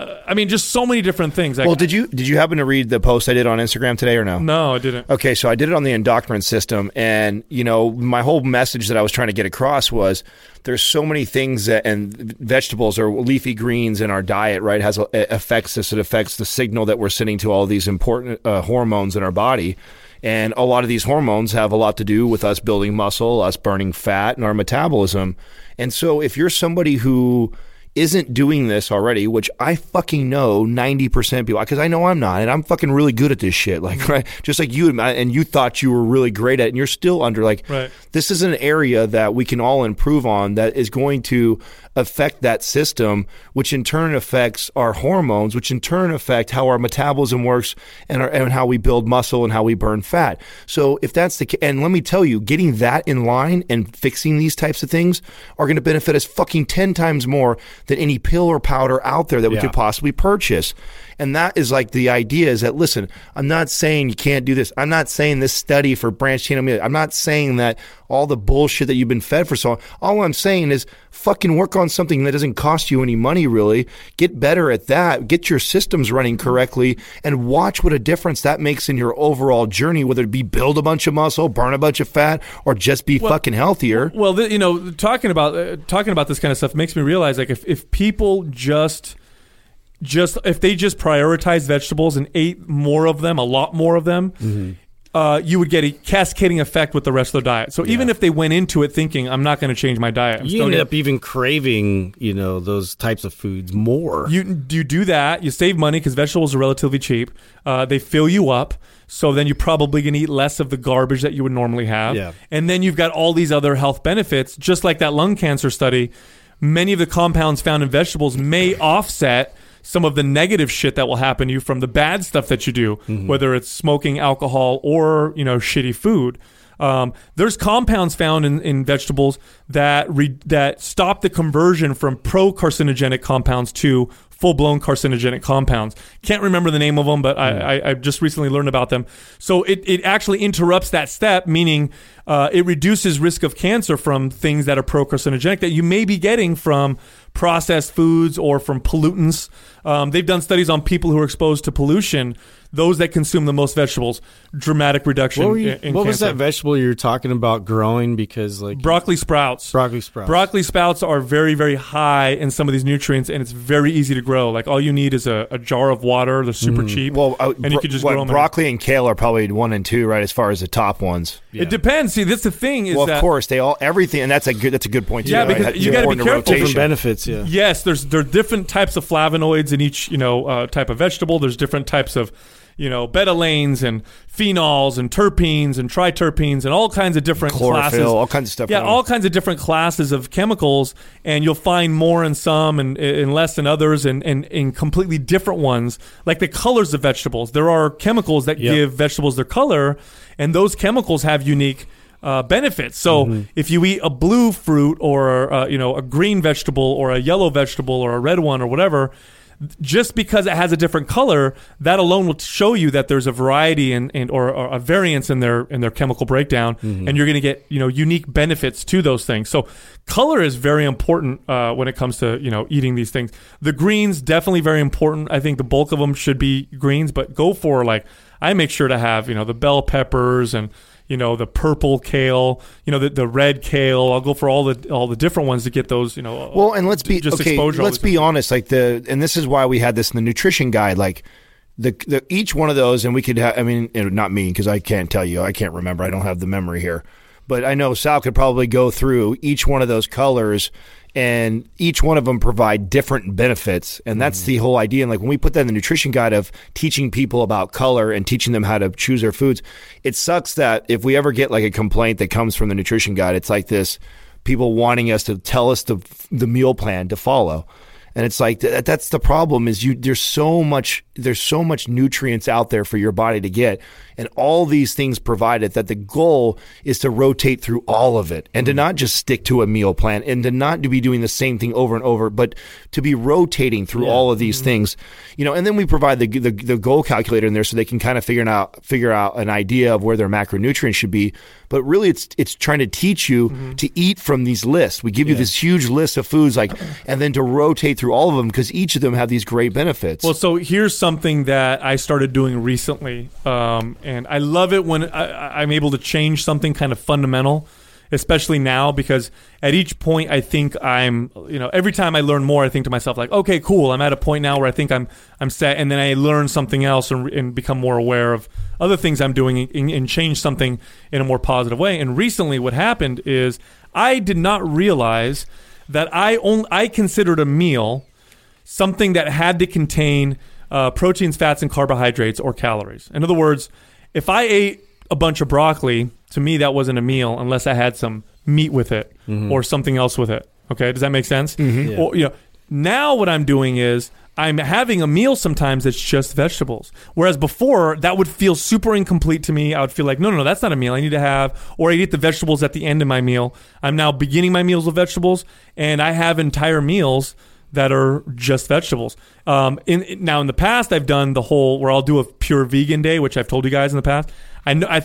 just so many different things. Well, did you happen to read the post I did on Instagram today or no? No, I didn't. Okay, so I did it on the endocrine system, and my whole message that I was trying to get across was there's so many things and vegetables or leafy greens in our diet, right? It affects the signal that we're sending to all of these important hormones in our body. And a lot of these hormones have a lot to do with us building muscle, us burning fat, and our metabolism. And so if you're somebody who isn't doing this already, which I fucking know 90% people, because I know I'm not, and I'm fucking really good at this shit, like, right? Just like you, and you thought you were really great at it, and you're still under, like, right. This is an area that we can all improve on that is going to affect that system, which in turn affects our hormones, which in turn affect how our metabolism works and how we build muscle and how we burn fat. So if that's the case, and let me tell you, getting that in line and fixing these types of things are going to benefit us fucking 10 times more than any pill or powder out there that we could possibly purchase. And that is like the idea is that, listen, I'm not saying you can't do this. I'm not saying this study for branched chain omega. I'm not saying that all the bullshit that you've been fed for so long. All I'm saying is fucking work on something that doesn't cost you any money, really. Get better at that. Get your systems running correctly and watch what a difference that makes in your overall journey, whether it be build a bunch of muscle, burn a bunch of fat, or just be fucking healthier. Well, talking about this kind of stuff makes me realize, like, if people if they just prioritize vegetables and ate more of them, a lot more of them, you would get a cascading effect with the rest of their diet. So even if they went into it thinking, I'm not going to change my diet, you end up even craving, those types of foods more. You do that. You save money because vegetables are relatively cheap. They fill you up. So then you're probably going to eat less of the garbage that you would normally have. Yeah. And then you've got all these other health benefits, just like that lung cancer study. Many of the compounds found in vegetables may offset some of the negative shit that will happen to you from the bad stuff that you do, whether it's smoking, alcohol, or shitty food. There's compounds found in vegetables that stop the conversion from pro-carcinogenic compounds to full-blown carcinogenic compounds. Can't remember the name of them, but I just recently learned about them. So it actually interrupts that step, meaning it reduces risk of cancer from things that are pro-carcinogenic that you may be getting from processed foods or from pollutants. They've done studies on people who are exposed to pollution. Those that consume the most vegetables, dramatic reduction in cancer. What was that vegetable you were talking about growing? Because broccoli sprouts. Broccoli sprouts. Broccoli sprouts are very, very high in some of these nutrients, and it's very easy to grow. Like all you need is a jar of water. They're super cheap. Well, and you could just grow them. Broccoli and kale are probably 1 and 2, right? As far as the top ones. Yeah. It depends. See, that's the thing. Is well, of course, everything, and that's a good point too. Yeah, right? because you got to be careful. Different benefits. Yeah. Yes, there are different types of flavonoids in each type of vegetable. There's different types of betalanes and phenols and terpenes and triterpenes and all kinds of different classes. All kinds of stuff. Yeah, all kinds of different classes of chemicals, and you'll find more in some and less in others, and in completely different ones. Like the colors of vegetables. There are chemicals that give vegetables their color, and those chemicals have unique benefits. So if you eat a blue fruit or a green vegetable or a yellow vegetable or a red one or whatever, just because it has a different color, that alone will show you that there's a variety or a variance in their chemical breakdown, and you're going to get unique benefits to those things. So color is very important when it comes to eating these things. The greens, definitely very important. I think the bulk of them should be greens, but go for I make sure to have the bell peppers and the purple kale, the red kale. I'll go for all the different ones to get those, Well, and let's be let's be honest. And this is why we had this in the nutrition guide. Like the each one of those, and we could have. I mean, not me because I can't tell you. I can't remember. I don't have the memory here. But I know Sal could probably go through each one of those colors, and each one of them provide different benefits. And that's the whole idea. And when we put that in the nutrition guide of teaching people about color and teaching them how to choose their foods, it sucks that if we ever get a complaint that comes from the nutrition guide, it's like this, people wanting us to tell us the meal plan to follow. And it's like that's the problem is there's so much nutrients out there for your body to get, and all these things provide it, that the goal is to rotate through all of it and to not just stick to a meal plan and to not be doing the same thing over and over, but to be rotating through all of these things, and then we provide the goal calculator in there so they can kind of figure out an idea of where their macronutrients should be. But really it's trying to teach you to eat from these lists. We give you this huge list of foods and then to rotate through all of them because each of them have these great benefits. Well, so here's something that I started doing recently, and I love it when I'm able to change something kind of fundamental, especially now, because at each point I think I'm, every time I learn more, I think to myself okay, cool, I'm at a point now where I think I'm set, and then I learn something else and become more aware of other things I'm doing and change something in a more positive way. And recently what happened is I did not realize that I considered a meal something that had to contain proteins, fats, and carbohydrates or calories. In other words, if I ate a bunch of broccoli, to me that wasn't a meal unless I had some meat with it or something else with it. Okay, does that make sense? Or, now what I'm doing is I'm having a meal sometimes that's just vegetables. Whereas before, that would feel super incomplete to me. I would feel like, no, that's not a meal I need to have. Or I eat the vegetables at the end of my meal. I'm now beginning my meals with vegetables, and I have entire meals that are just vegetables. Now, in the past, I've done the whole where I'll do a pure vegan day, which I've told you guys in the past. I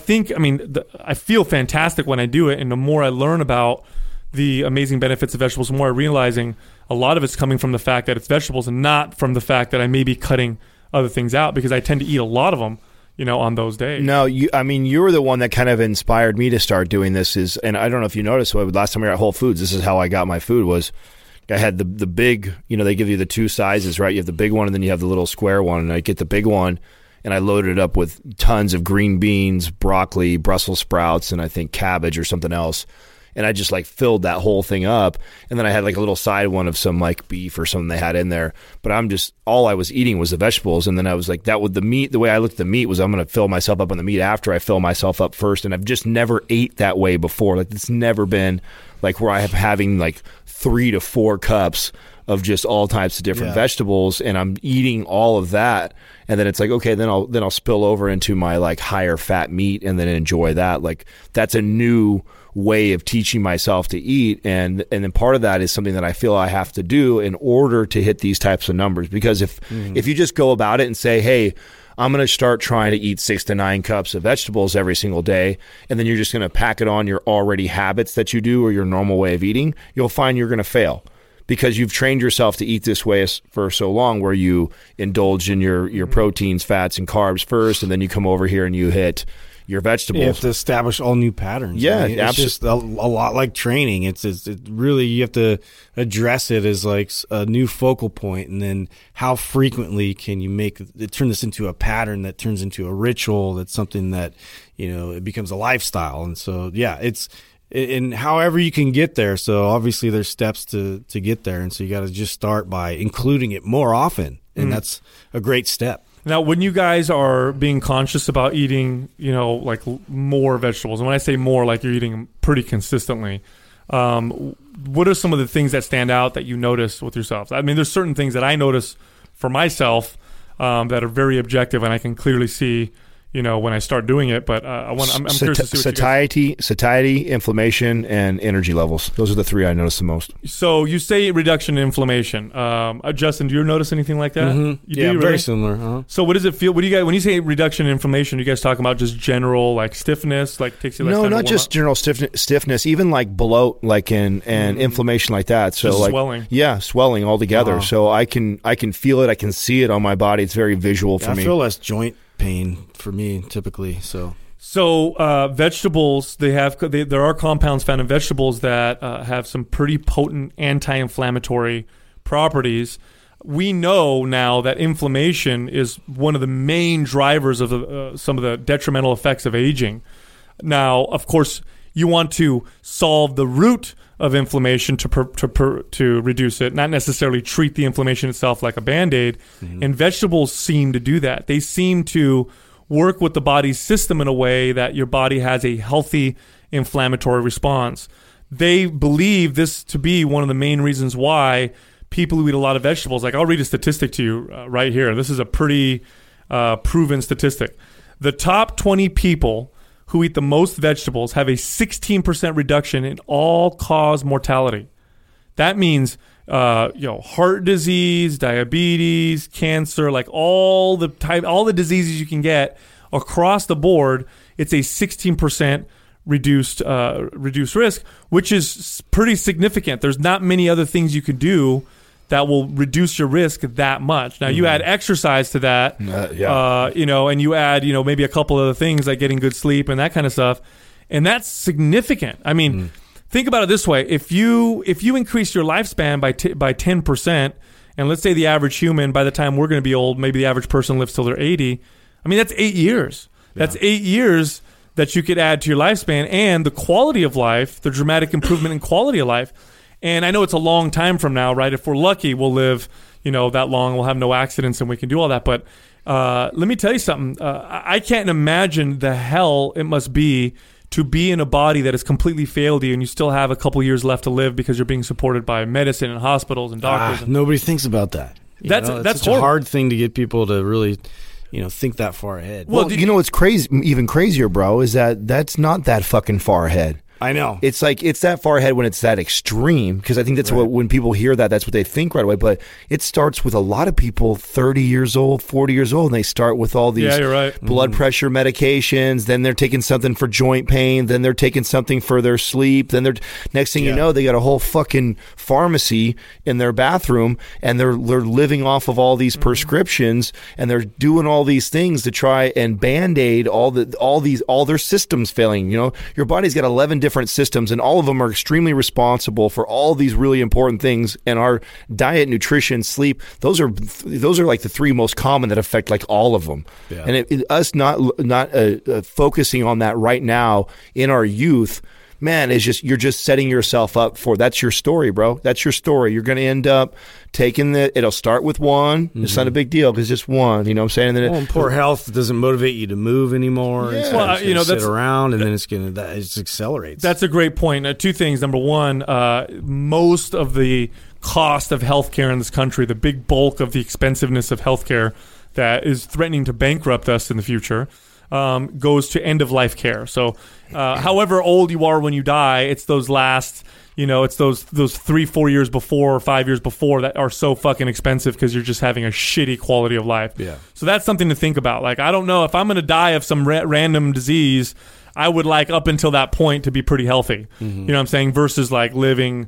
feel fantastic when I do it, and the more I learn about the amazing benefits of vegetables, the more I'm realizing a lot of it's coming from the fact that it's vegetables and not from the fact that I may be cutting other things out, because I tend to eat a lot of them, on those days. No, you were the one that kind of inspired me to start doing this. And I don't know if you noticed, but last time we were at Whole Foods, this is how I got my food was I had the big, they give you the two sizes, right? You have the big one and then you have the little square one, and I get the big one. and I loaded it up with tons of green beans, broccoli, Brussels sprouts, and I think cabbage or something else. And I just like filled that whole thing up. And then I had like a little side one of some like beef or something they had in there. But all I was eating was the vegetables. And then I was like, that with the meat, the way I looked at the meat was I'm going to fill myself up on the meat after I fill myself up first. And I've just never ate that way before. Like it's never been like where I have having like 3 to 4 cups of just all types of different vegetables, and I'm eating all of that, and then it's like, okay, then I'll spill over into my like higher fat meat and then enjoy that. Like that's a new way of teaching myself to eat, and then part of that is something that I feel I have to do in order to hit these types of numbers. Because if you just go about it and say, hey, I'm going to start trying to eat 6 to 9 cups of vegetables every single day, and then you're just going to pack it on your already habits that you do or your normal way of eating, you'll find you're going to fail. Because you've trained yourself to eat this way for so long, where you indulge in your proteins, fats, and carbs first, and then you come over here and you hit your vegetables. You have to establish all new patterns. Yeah, right? It's just a lot like training. It's really, you have to address it as like a new focal point, and then how frequently can you turn this into a pattern that turns into a ritual, that's something that, it becomes a lifestyle. And so, and however you can get there. So obviously there's steps to get there. And so you got to just start by including it more often. And that's a great step. Now, when you guys are being conscious about eating, like more vegetables, and when I say more, like you're eating them pretty consistently, what are some of the things that stand out that you notice with yourself? I mean, there's certain things that I notice for myself that are very objective, and I can clearly see, when I start doing it. But I'm curious to see what satiety, inflammation, and energy levels. Those are the 3 I notice the most. So you say reduction in inflammation. Justin, do you notice anything like that? Mm-hmm. You do, very similar. Uh-huh. So what does it feel? What do you guys, when you say reduction in inflammation, you guys talking about just general like stiffness, like takes you less time to warm up? No, not just general stiffness, even like bloat, like and inflammation like that. So just like swelling. Yeah, swelling altogether. So I can feel it. I can see it on my body. It's very visual for me. I feel less joint pain for me typically. So vegetables, there are compounds found in vegetables that have some pretty potent anti-inflammatory properties. We know now that inflammation is one of the main drivers of some of the detrimental effects of aging. Now, of course, you want to solve the root of inflammation to reduce it, not necessarily treat the inflammation itself like a Band-Aid. Mm-hmm. And vegetables seem to do that. They seem to work with the body's system in a way that your body has a healthy inflammatory response. They believe this to be one of the main reasons why people who eat a lot of vegetables, like I'll read a statistic to you right here. This is a pretty proven statistic. The top 20 people who eat the most vegetables have a 16% reduction in all-cause mortality. That means heart disease, diabetes, cancer, like all the diseases you can get across the board. It's a 16% reduced risk, which is pretty significant. There's not many other things you can do that will reduce your risk that much. Now, you add exercise to that, and you add, maybe a couple other things like getting good sleep and that kind of stuff, and that's significant. I mean, think about it this way: if you increase your lifespan by 10%, and let's say the average human, by the time we're going to be old, maybe the average person lives till they're 80. I mean, that's 8 years. That's 8 years that you could add to your lifespan, and the quality of life, the dramatic improvement in quality of life. And I know it's a long time from now, right? If we're lucky, we'll live, that long. We'll have no accidents and we can do all that. But let me tell you something. I can't imagine the hell it must be to be in a body that has completely failed you and you still have a couple years left to live because you're being supported by medicine and hospitals and doctors. Nobody thinks about that. That's such a hard thing to get people to really, think that far ahead. Well, what's crazy, even crazier, bro, is that's not that fucking far ahead. I know. It's like it's that far ahead when it's that extreme, because I think that's what, when people hear that, that's what they think right away. But it starts with a lot of people 30 years old, 40 years old, and they start with all these blood pressure medications. Then they're taking something for joint pain. Then they're taking something for their sleep. Then they're next thing you know, they got a whole fucking pharmacy in their bathroom, and they're living off of all these prescriptions, and they're doing all these things to try and Band-Aid all their systems failing. Your body's got 11 different different systems, and all of them are extremely responsible for all these really important things. And our diet, nutrition, sleep, those are like the three most common that affect like all of them. Yeah. And us not focusing on that right now in our youth, man, you're just setting yourself up for, that's your story, bro. That's your story. You're going to end up taking it'll start with one. Mm-hmm. It's not a big deal because it's just one, you know what I'm saying? And then poor health doesn't motivate you to move anymore. Yeah. Well, sit around, and then it accelerates. That's a great point. Two things. Number one, most of the cost of healthcare in this country, the big bulk of the expensiveness of healthcare that is threatening to bankrupt us in the future, goes to end-of-life care. So however old you are when you die, it's those last, it's those 3-4 years before or 5 years before that are so fucking expensive because you're just having a shitty quality of life. Yeah. So that's something to think about. Like, I don't know if I'm going to die of some random disease, I would like up until that point to be pretty healthy. Mm-hmm. You know what I'm saying? Versus like living,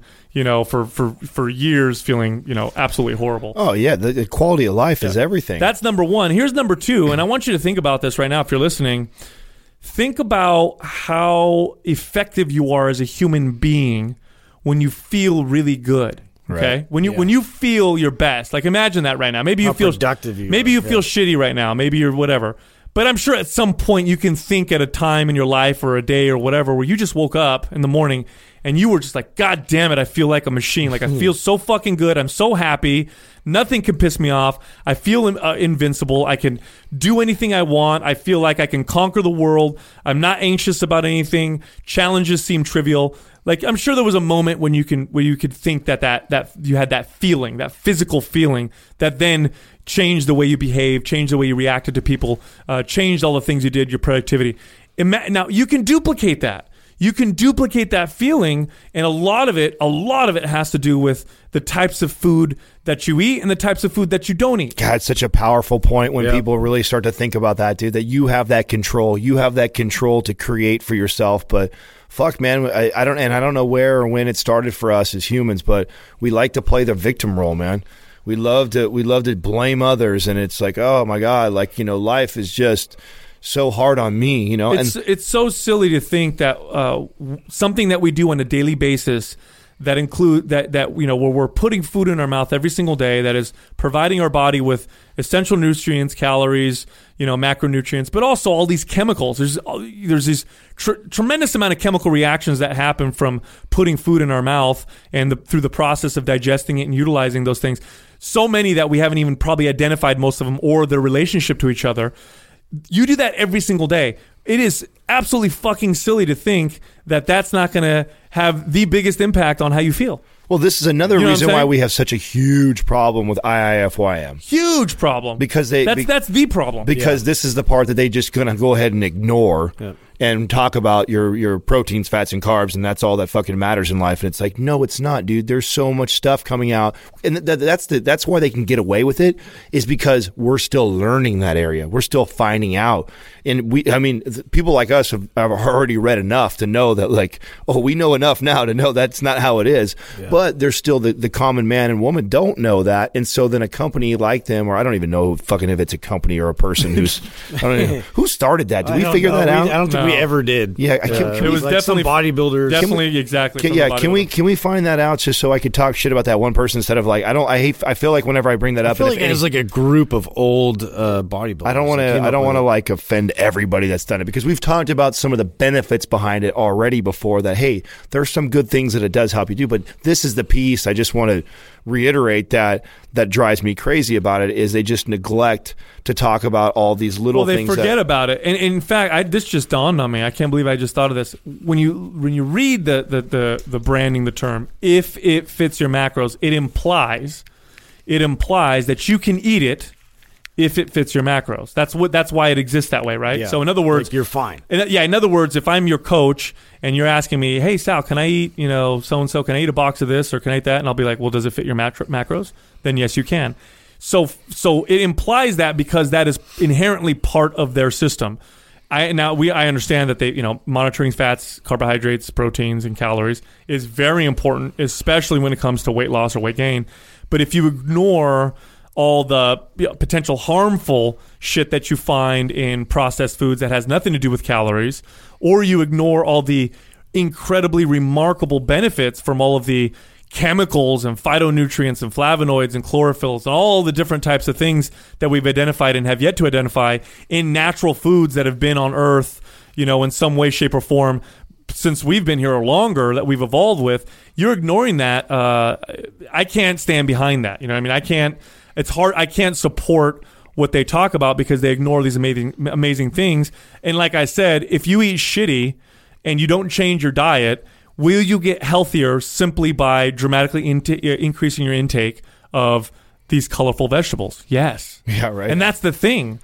for years feeling, absolutely horrible. Oh yeah, the quality of life is everything. That's number one. Here's number two, and I want you to think about this right now if you're listening. Think about how effective you are as a human being when you feel really good. Okay, right. When you feel your best, like imagine that right now. Maybe you feel productive. Maybe you feel shitty right now. Maybe you're whatever. But I'm sure at some point you can think at a time in your life or a day or whatever where you just woke up in the morning and you were just like, God damn it, I feel like a machine. Like I feel so fucking good. I'm so happy. Nothing can piss me off. I feel invincible. I can do anything I want. I feel like I can conquer the world. I'm not anxious about anything. Challenges seem trivial. Like I'm sure there was a moment when you could think that you had that feeling, that physical feeling that then changed the way you behaved, changed the way you reacted to people, changed all the things you did, your productivity. Now you can duplicate that. You can duplicate that feeling, and a lot of it has to do with the types of food that you eat and the types of food that you don't eat. God, it's such a powerful point when people really start to think about that, dude, that you have that control. You have that control to create for yourself, but fuck, man, I don't know where or when it started for us as humans, but we like to play the victim role, man. We love to blame others, and it's like, oh my God, like, life is just so hard on me, It's so silly to think that something that we do on a daily basis that include that where we're putting food in our mouth every single day, that is providing our body with essential nutrients, calories, macronutrients, but also all these chemicals. There's these tremendous amount of chemical reactions that happen from putting food in our mouth and through the process of digesting it and utilizing those things. So many that we haven't even probably identified most of them or their relationship to each other. You do that every single day. It is absolutely fucking silly to think that that's not going to have the biggest impact on how you feel. Well, this is another reason why we have such a huge problem with IIFYM. Huge problem. Because that's the problem. Because this is the part that they just going to go ahead and ignore and talk about your proteins, fats, and carbs, and that's all that fucking matters in life. And it's like, no, it's not, dude. There's so much stuff coming out, and that's why they can get away with it, is because we're still learning that area. We're still finding out, and people like us have already read enough to know that, like, we know enough now to know that's not how it is. Yeah. But there's still the common man and woman don't know that, and so then a company like them, or I don't even know fucking if it's a company or a person who started that. Did we figure that out? I don't think we ever did. Yeah, it was like definitely some bodybuilders. Definitely, exactly. Can we find that out just so I could talk shit about that one person instead of like I feel like whenever I bring that up, I feel like it's like a group of old bodybuilders. I don't want to like offend everybody that's done it, because we've talked about some of the benefits behind it already before. That hey, there's some good things that it does help you do, but this is the piece I just want to reiterate that drives me crazy about it, is they just neglect to talk about all these little things. Well, they forget about it. And in fact, this just dawned on me. I can't believe I just thought of this. When you read the branding, the term, if it fits your macros, it implies that you can eat it if it fits your macros. That's why it exists that way, right? Yeah. So in other words, like you're fine. In other words, if I'm your coach and you're asking me, hey Sal, can I eat, so-and-so, can I eat a box of this or can I eat that? And I'll be like, well, does it fit your macros? Then yes, you can. So it implies that because that is inherently part of their system. I understand that they, monitoring fats, carbohydrates, proteins, and calories is very important, especially when it comes to weight loss or weight gain. But if you ignore all the potential harmful shit that you find in processed foods that has nothing to do with calories, or you ignore all the incredibly remarkable benefits from all of the chemicals and phytonutrients and flavonoids and chlorophylls and all the different types of things that we've identified and have yet to identify in natural foods that have been on Earth, in some way, shape, or form since we've been here or longer, that we've evolved with. You're ignoring that. I can't stand behind that. It's hard. I can't support what they talk about because they ignore these amazing things. And like I said, if you eat shitty and you don't change your diet, will you get healthier simply by dramatically increasing your intake of these colorful vegetables? Yes. Yeah, right. And that's the thing.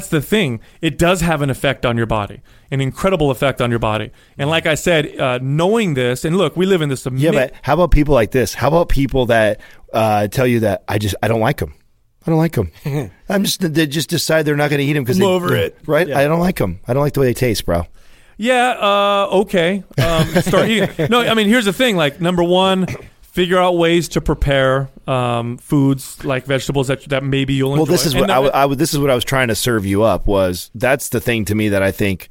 It does have an effect on your body, an incredible effect on your body. And like I said, knowing this, and look, we live in this Yeah, but how about people like this? How about people that tell you that I don't like them? I don't like them. They just decide they're not going to eat them because I'm over it. Right? Yeah. I don't like them. I don't like the way they taste, bro. Yeah, okay. Start eating. No, here's the thing. Like, number one, figure out ways to prepare foods like vegetables that maybe you'll enjoy. Well, this is this is what I was trying to serve you up. That's the thing to me that I think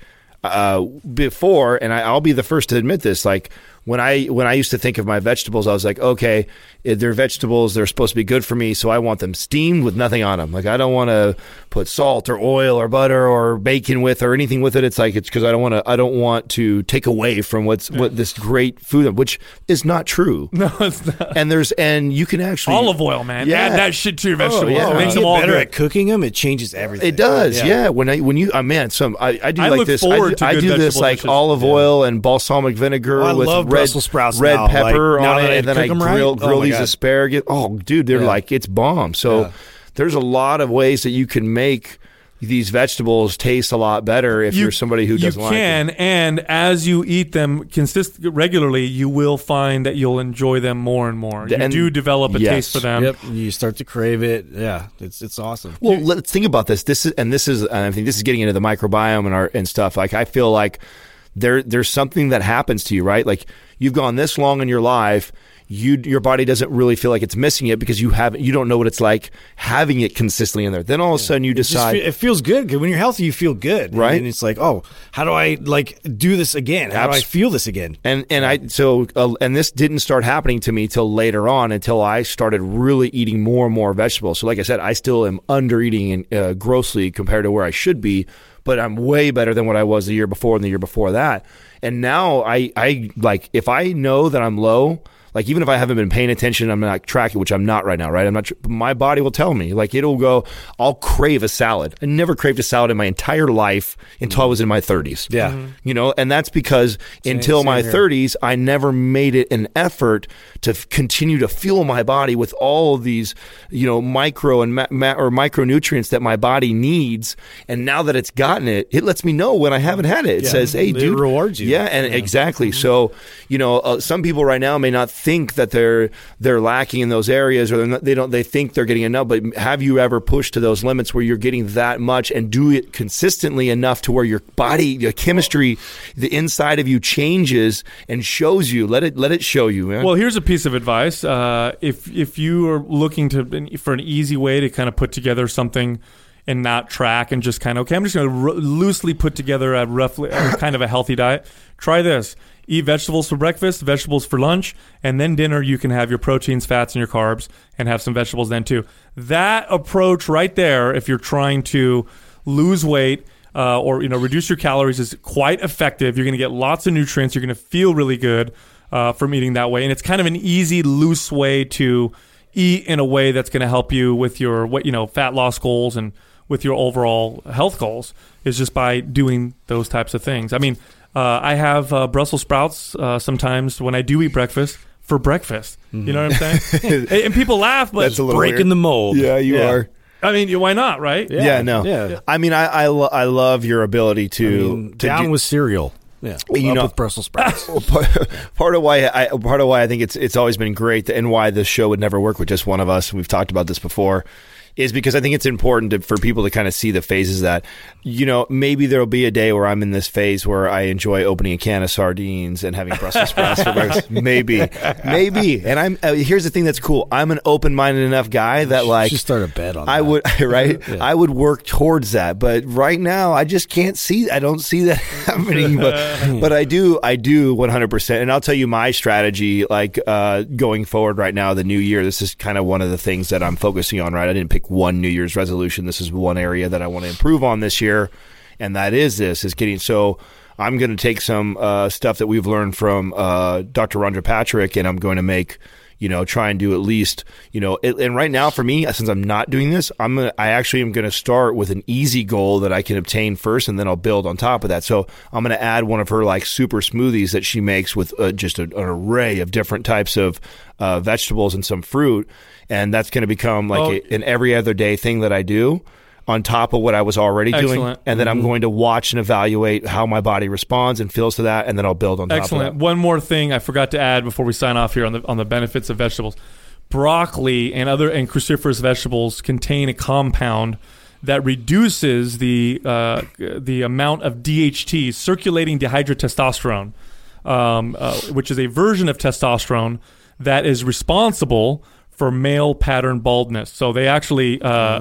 before, and I'll be the first to admit this. Like when I used to think of my vegetables, I was like, okay, they're vegetables. They're supposed to be good for me, so I want them steamed with nothing on them. Like I don't want to put salt or oil or butter or bacon with or anything with it. It's because I don't want to take away from what this great food, which is not true. No, it's not. And you can actually olive oil, man. Yeah. Add that shit to your vegetables. yeah. It makes When them you all get better good. at cooking them, it changes everything. It does, yeah. When you, I do I like look this. forward to I good do this vegetable like dishes. olive oil and balsamic vinegar I with love red Brussels sprouts red now. pepper Like, now on that it, I and then I cook 'em right, grill oh my these God. asparagus. Oh, dude, they're like it's bomb. So there's a lot of ways that you can make these vegetables taste a lot better if you're somebody who doesn't like them. You can, and as you eat them regularly, you will find that you'll enjoy them more and more. You do develop a taste for them. Yep, you start to crave it. Yeah, it's awesome. Well, let's think about this. I think this is getting into the microbiome and stuff. Like I feel like there's something that happens to you, right? Like you've gone this long in your life. Your body doesn't really feel like it's missing it because you don't know what it's like having it consistently in there. Then all of a sudden you decide it feels good because when you're healthy, you feel good, right? And it's like, oh, how do I do this again? How do I feel this again? And this didn't start happening to me till later on, until I started really eating more and more vegetables. So like I said, I still am under eating grossly compared to where I should be, but I'm way better than what I was the year before and the year before that. And now I like if I know that I'm low. Like, even if I haven't been paying attention, I'm not tracking, which I'm not right now, right? My body will tell me. Like, it'll go, I'll crave a salad. I never craved a salad in my entire life until I was in my 30s. Yeah. And that's because until my 30s, I never made it an effort to continue to fuel my body with all of these, micro and or micronutrients that my body needs. And now that it's gotten it, it lets me know when I haven't had it. It says, hey, dude. It rewards you. Yeah, and exactly. So, some people right now may not think that they're lacking in those areas, or they think they're getting enough. But have you ever pushed to those limits where you're getting that much and do it consistently enough to where your body, your chemistry, the inside of you changes and shows you? Let it show you, man. Well, here's a piece of advice. If you are looking for an easy way to kind of put together something and not track and just kind of, okay, I'm just going to loosely put together a kind of a healthy diet. Try this. Eat vegetables for breakfast, vegetables for lunch, and then dinner you can have your proteins, fats, and your carbs, and have some vegetables then too. That approach right there, if you're trying to lose weight or reduce your calories, is quite effective. You're going to get lots of nutrients. You're going to feel really good from eating that way, and it's kind of an easy, loose way to eat in a way that's going to help you with your fat loss goals and with your overall health goals. Is just by doing those types of things. I mean. I have Brussels sprouts sometimes when I do eat breakfast for breakfast. You know what I'm saying? and people laugh, but that's a little breaking weird. The mold. Yeah, you are. I mean, why not, right? Yeah, no. Yeah. I mean, I love your ability to down with cereal. Yeah, with Brussels sprouts. Part of why I think it's always been great, and why this show would never work with just one of us. We've talked about this before. is because I think it's important for people to kind of see the phases that, maybe there'll be a day where I'm in this phase where I enjoy opening a can of sardines and having Brussels sprouts for breakfast. Maybe. And here's the thing that's cool. I'm an open-minded enough guy that just start a bet on that. I would, right? Yeah. I would work towards that. But right now, I just can't see, I don't see that happening. But I do 100%. And I'll tell you my strategy, like going forward right now, the new year, this is kind of one of the things that I'm focusing on, right? I didn't pick one New Year's resolution. This is one area that I want to improve on this year. And that is so I'm going to take some stuff that we've learned from Dr. Rhonda Patrick, and I'm going to make, try and do at least, and right now for me, since I'm not doing this, I actually am going to start with an easy goal that I can obtain first, and then I'll build on top of that. So I'm going to add one of her like super smoothies that she makes with just an array of different types of vegetables and some fruit, and that's going to become like an every other day thing that I do on top of what I was already doing. And then I'm going to watch and evaluate how my body responds and feels to that, and then I'll build on top of that. One more thing I forgot to add before we sign off here on the benefits of vegetables. Broccoli and cruciferous vegetables contain a compound that reduces the amount of DHT, circulating dihydrotestosterone, which is a version of testosterone that is responsible for male pattern baldness. So they actually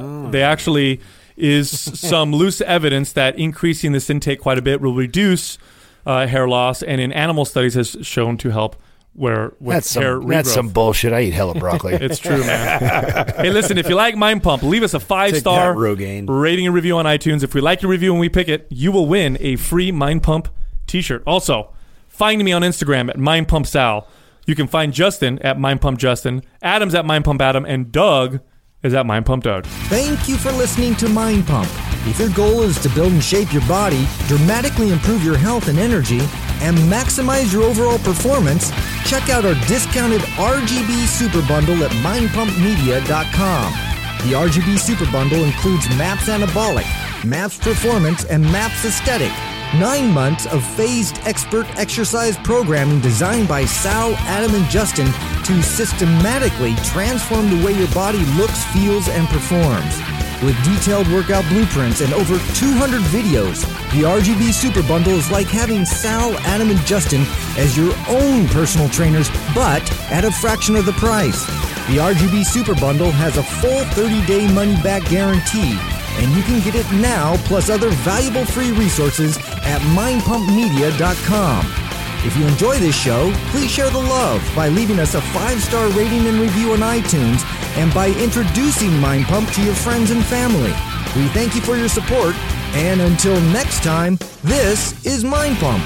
is some loose evidence that increasing this intake quite a bit will reduce hair loss, and in animal studies has shown to help hair regrowth. That's some bullshit. I eat hella broccoli. It's true, man. Hey, listen, if you like Mind Pump, leave us a 5-star rating and review on iTunes. If we like your review and we pick it, you will win a free Mind Pump t-shirt. Also, find me on Instagram at Mind Pump Sal. You can find Justin at Mind Pump Justin, Adam's at Mind Pump Adam, and Doug is at Mind Pump Doug. Thank you for listening to Mind Pump. If your goal is to build and shape your body, dramatically improve your health and energy, and maximize your overall performance, check out our discounted RGB Super Bundle at mindpumpmedia.com. The RGB Super Bundle includes MAPS Anabolic, MAPS Performance, and MAPS Aesthetic. 9 months of phased expert exercise programming designed by Sal, Adam, and Justin to systematically transform the way your body looks, feels, and performs. With detailed workout blueprints and over 200 videos, the RGB Super Bundle is like having Sal, Adam, and Justin as your own personal trainers, but at a fraction of the price. The RGB Super Bundle has a full 30-day money-back guarantee, and you can get it now, plus other valuable free resources at mindpumpmedia.com. If you enjoy this show, please share the love by leaving us a 5-star rating and review on iTunes, and by introducing Mind Pump to your friends and family. We thank you for your support, and until next time, this is Mind Pump.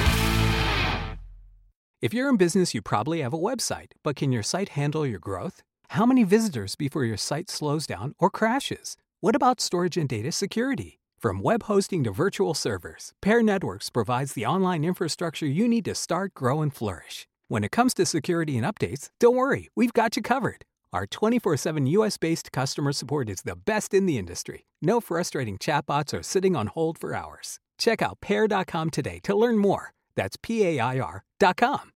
If you're in business, you probably have a website, but can your site handle your growth? How many visitors before your site slows down or crashes? What about storage and data security? From web hosting to virtual servers, Pair Networks provides the online infrastructure you need to start, grow, and flourish. When it comes to security and updates, don't worry, we've got you covered. Our 24/7 US-based customer support is the best in the industry. No frustrating chatbots or sitting on hold for hours. Check out Pair.com today to learn more. That's PAIR.com.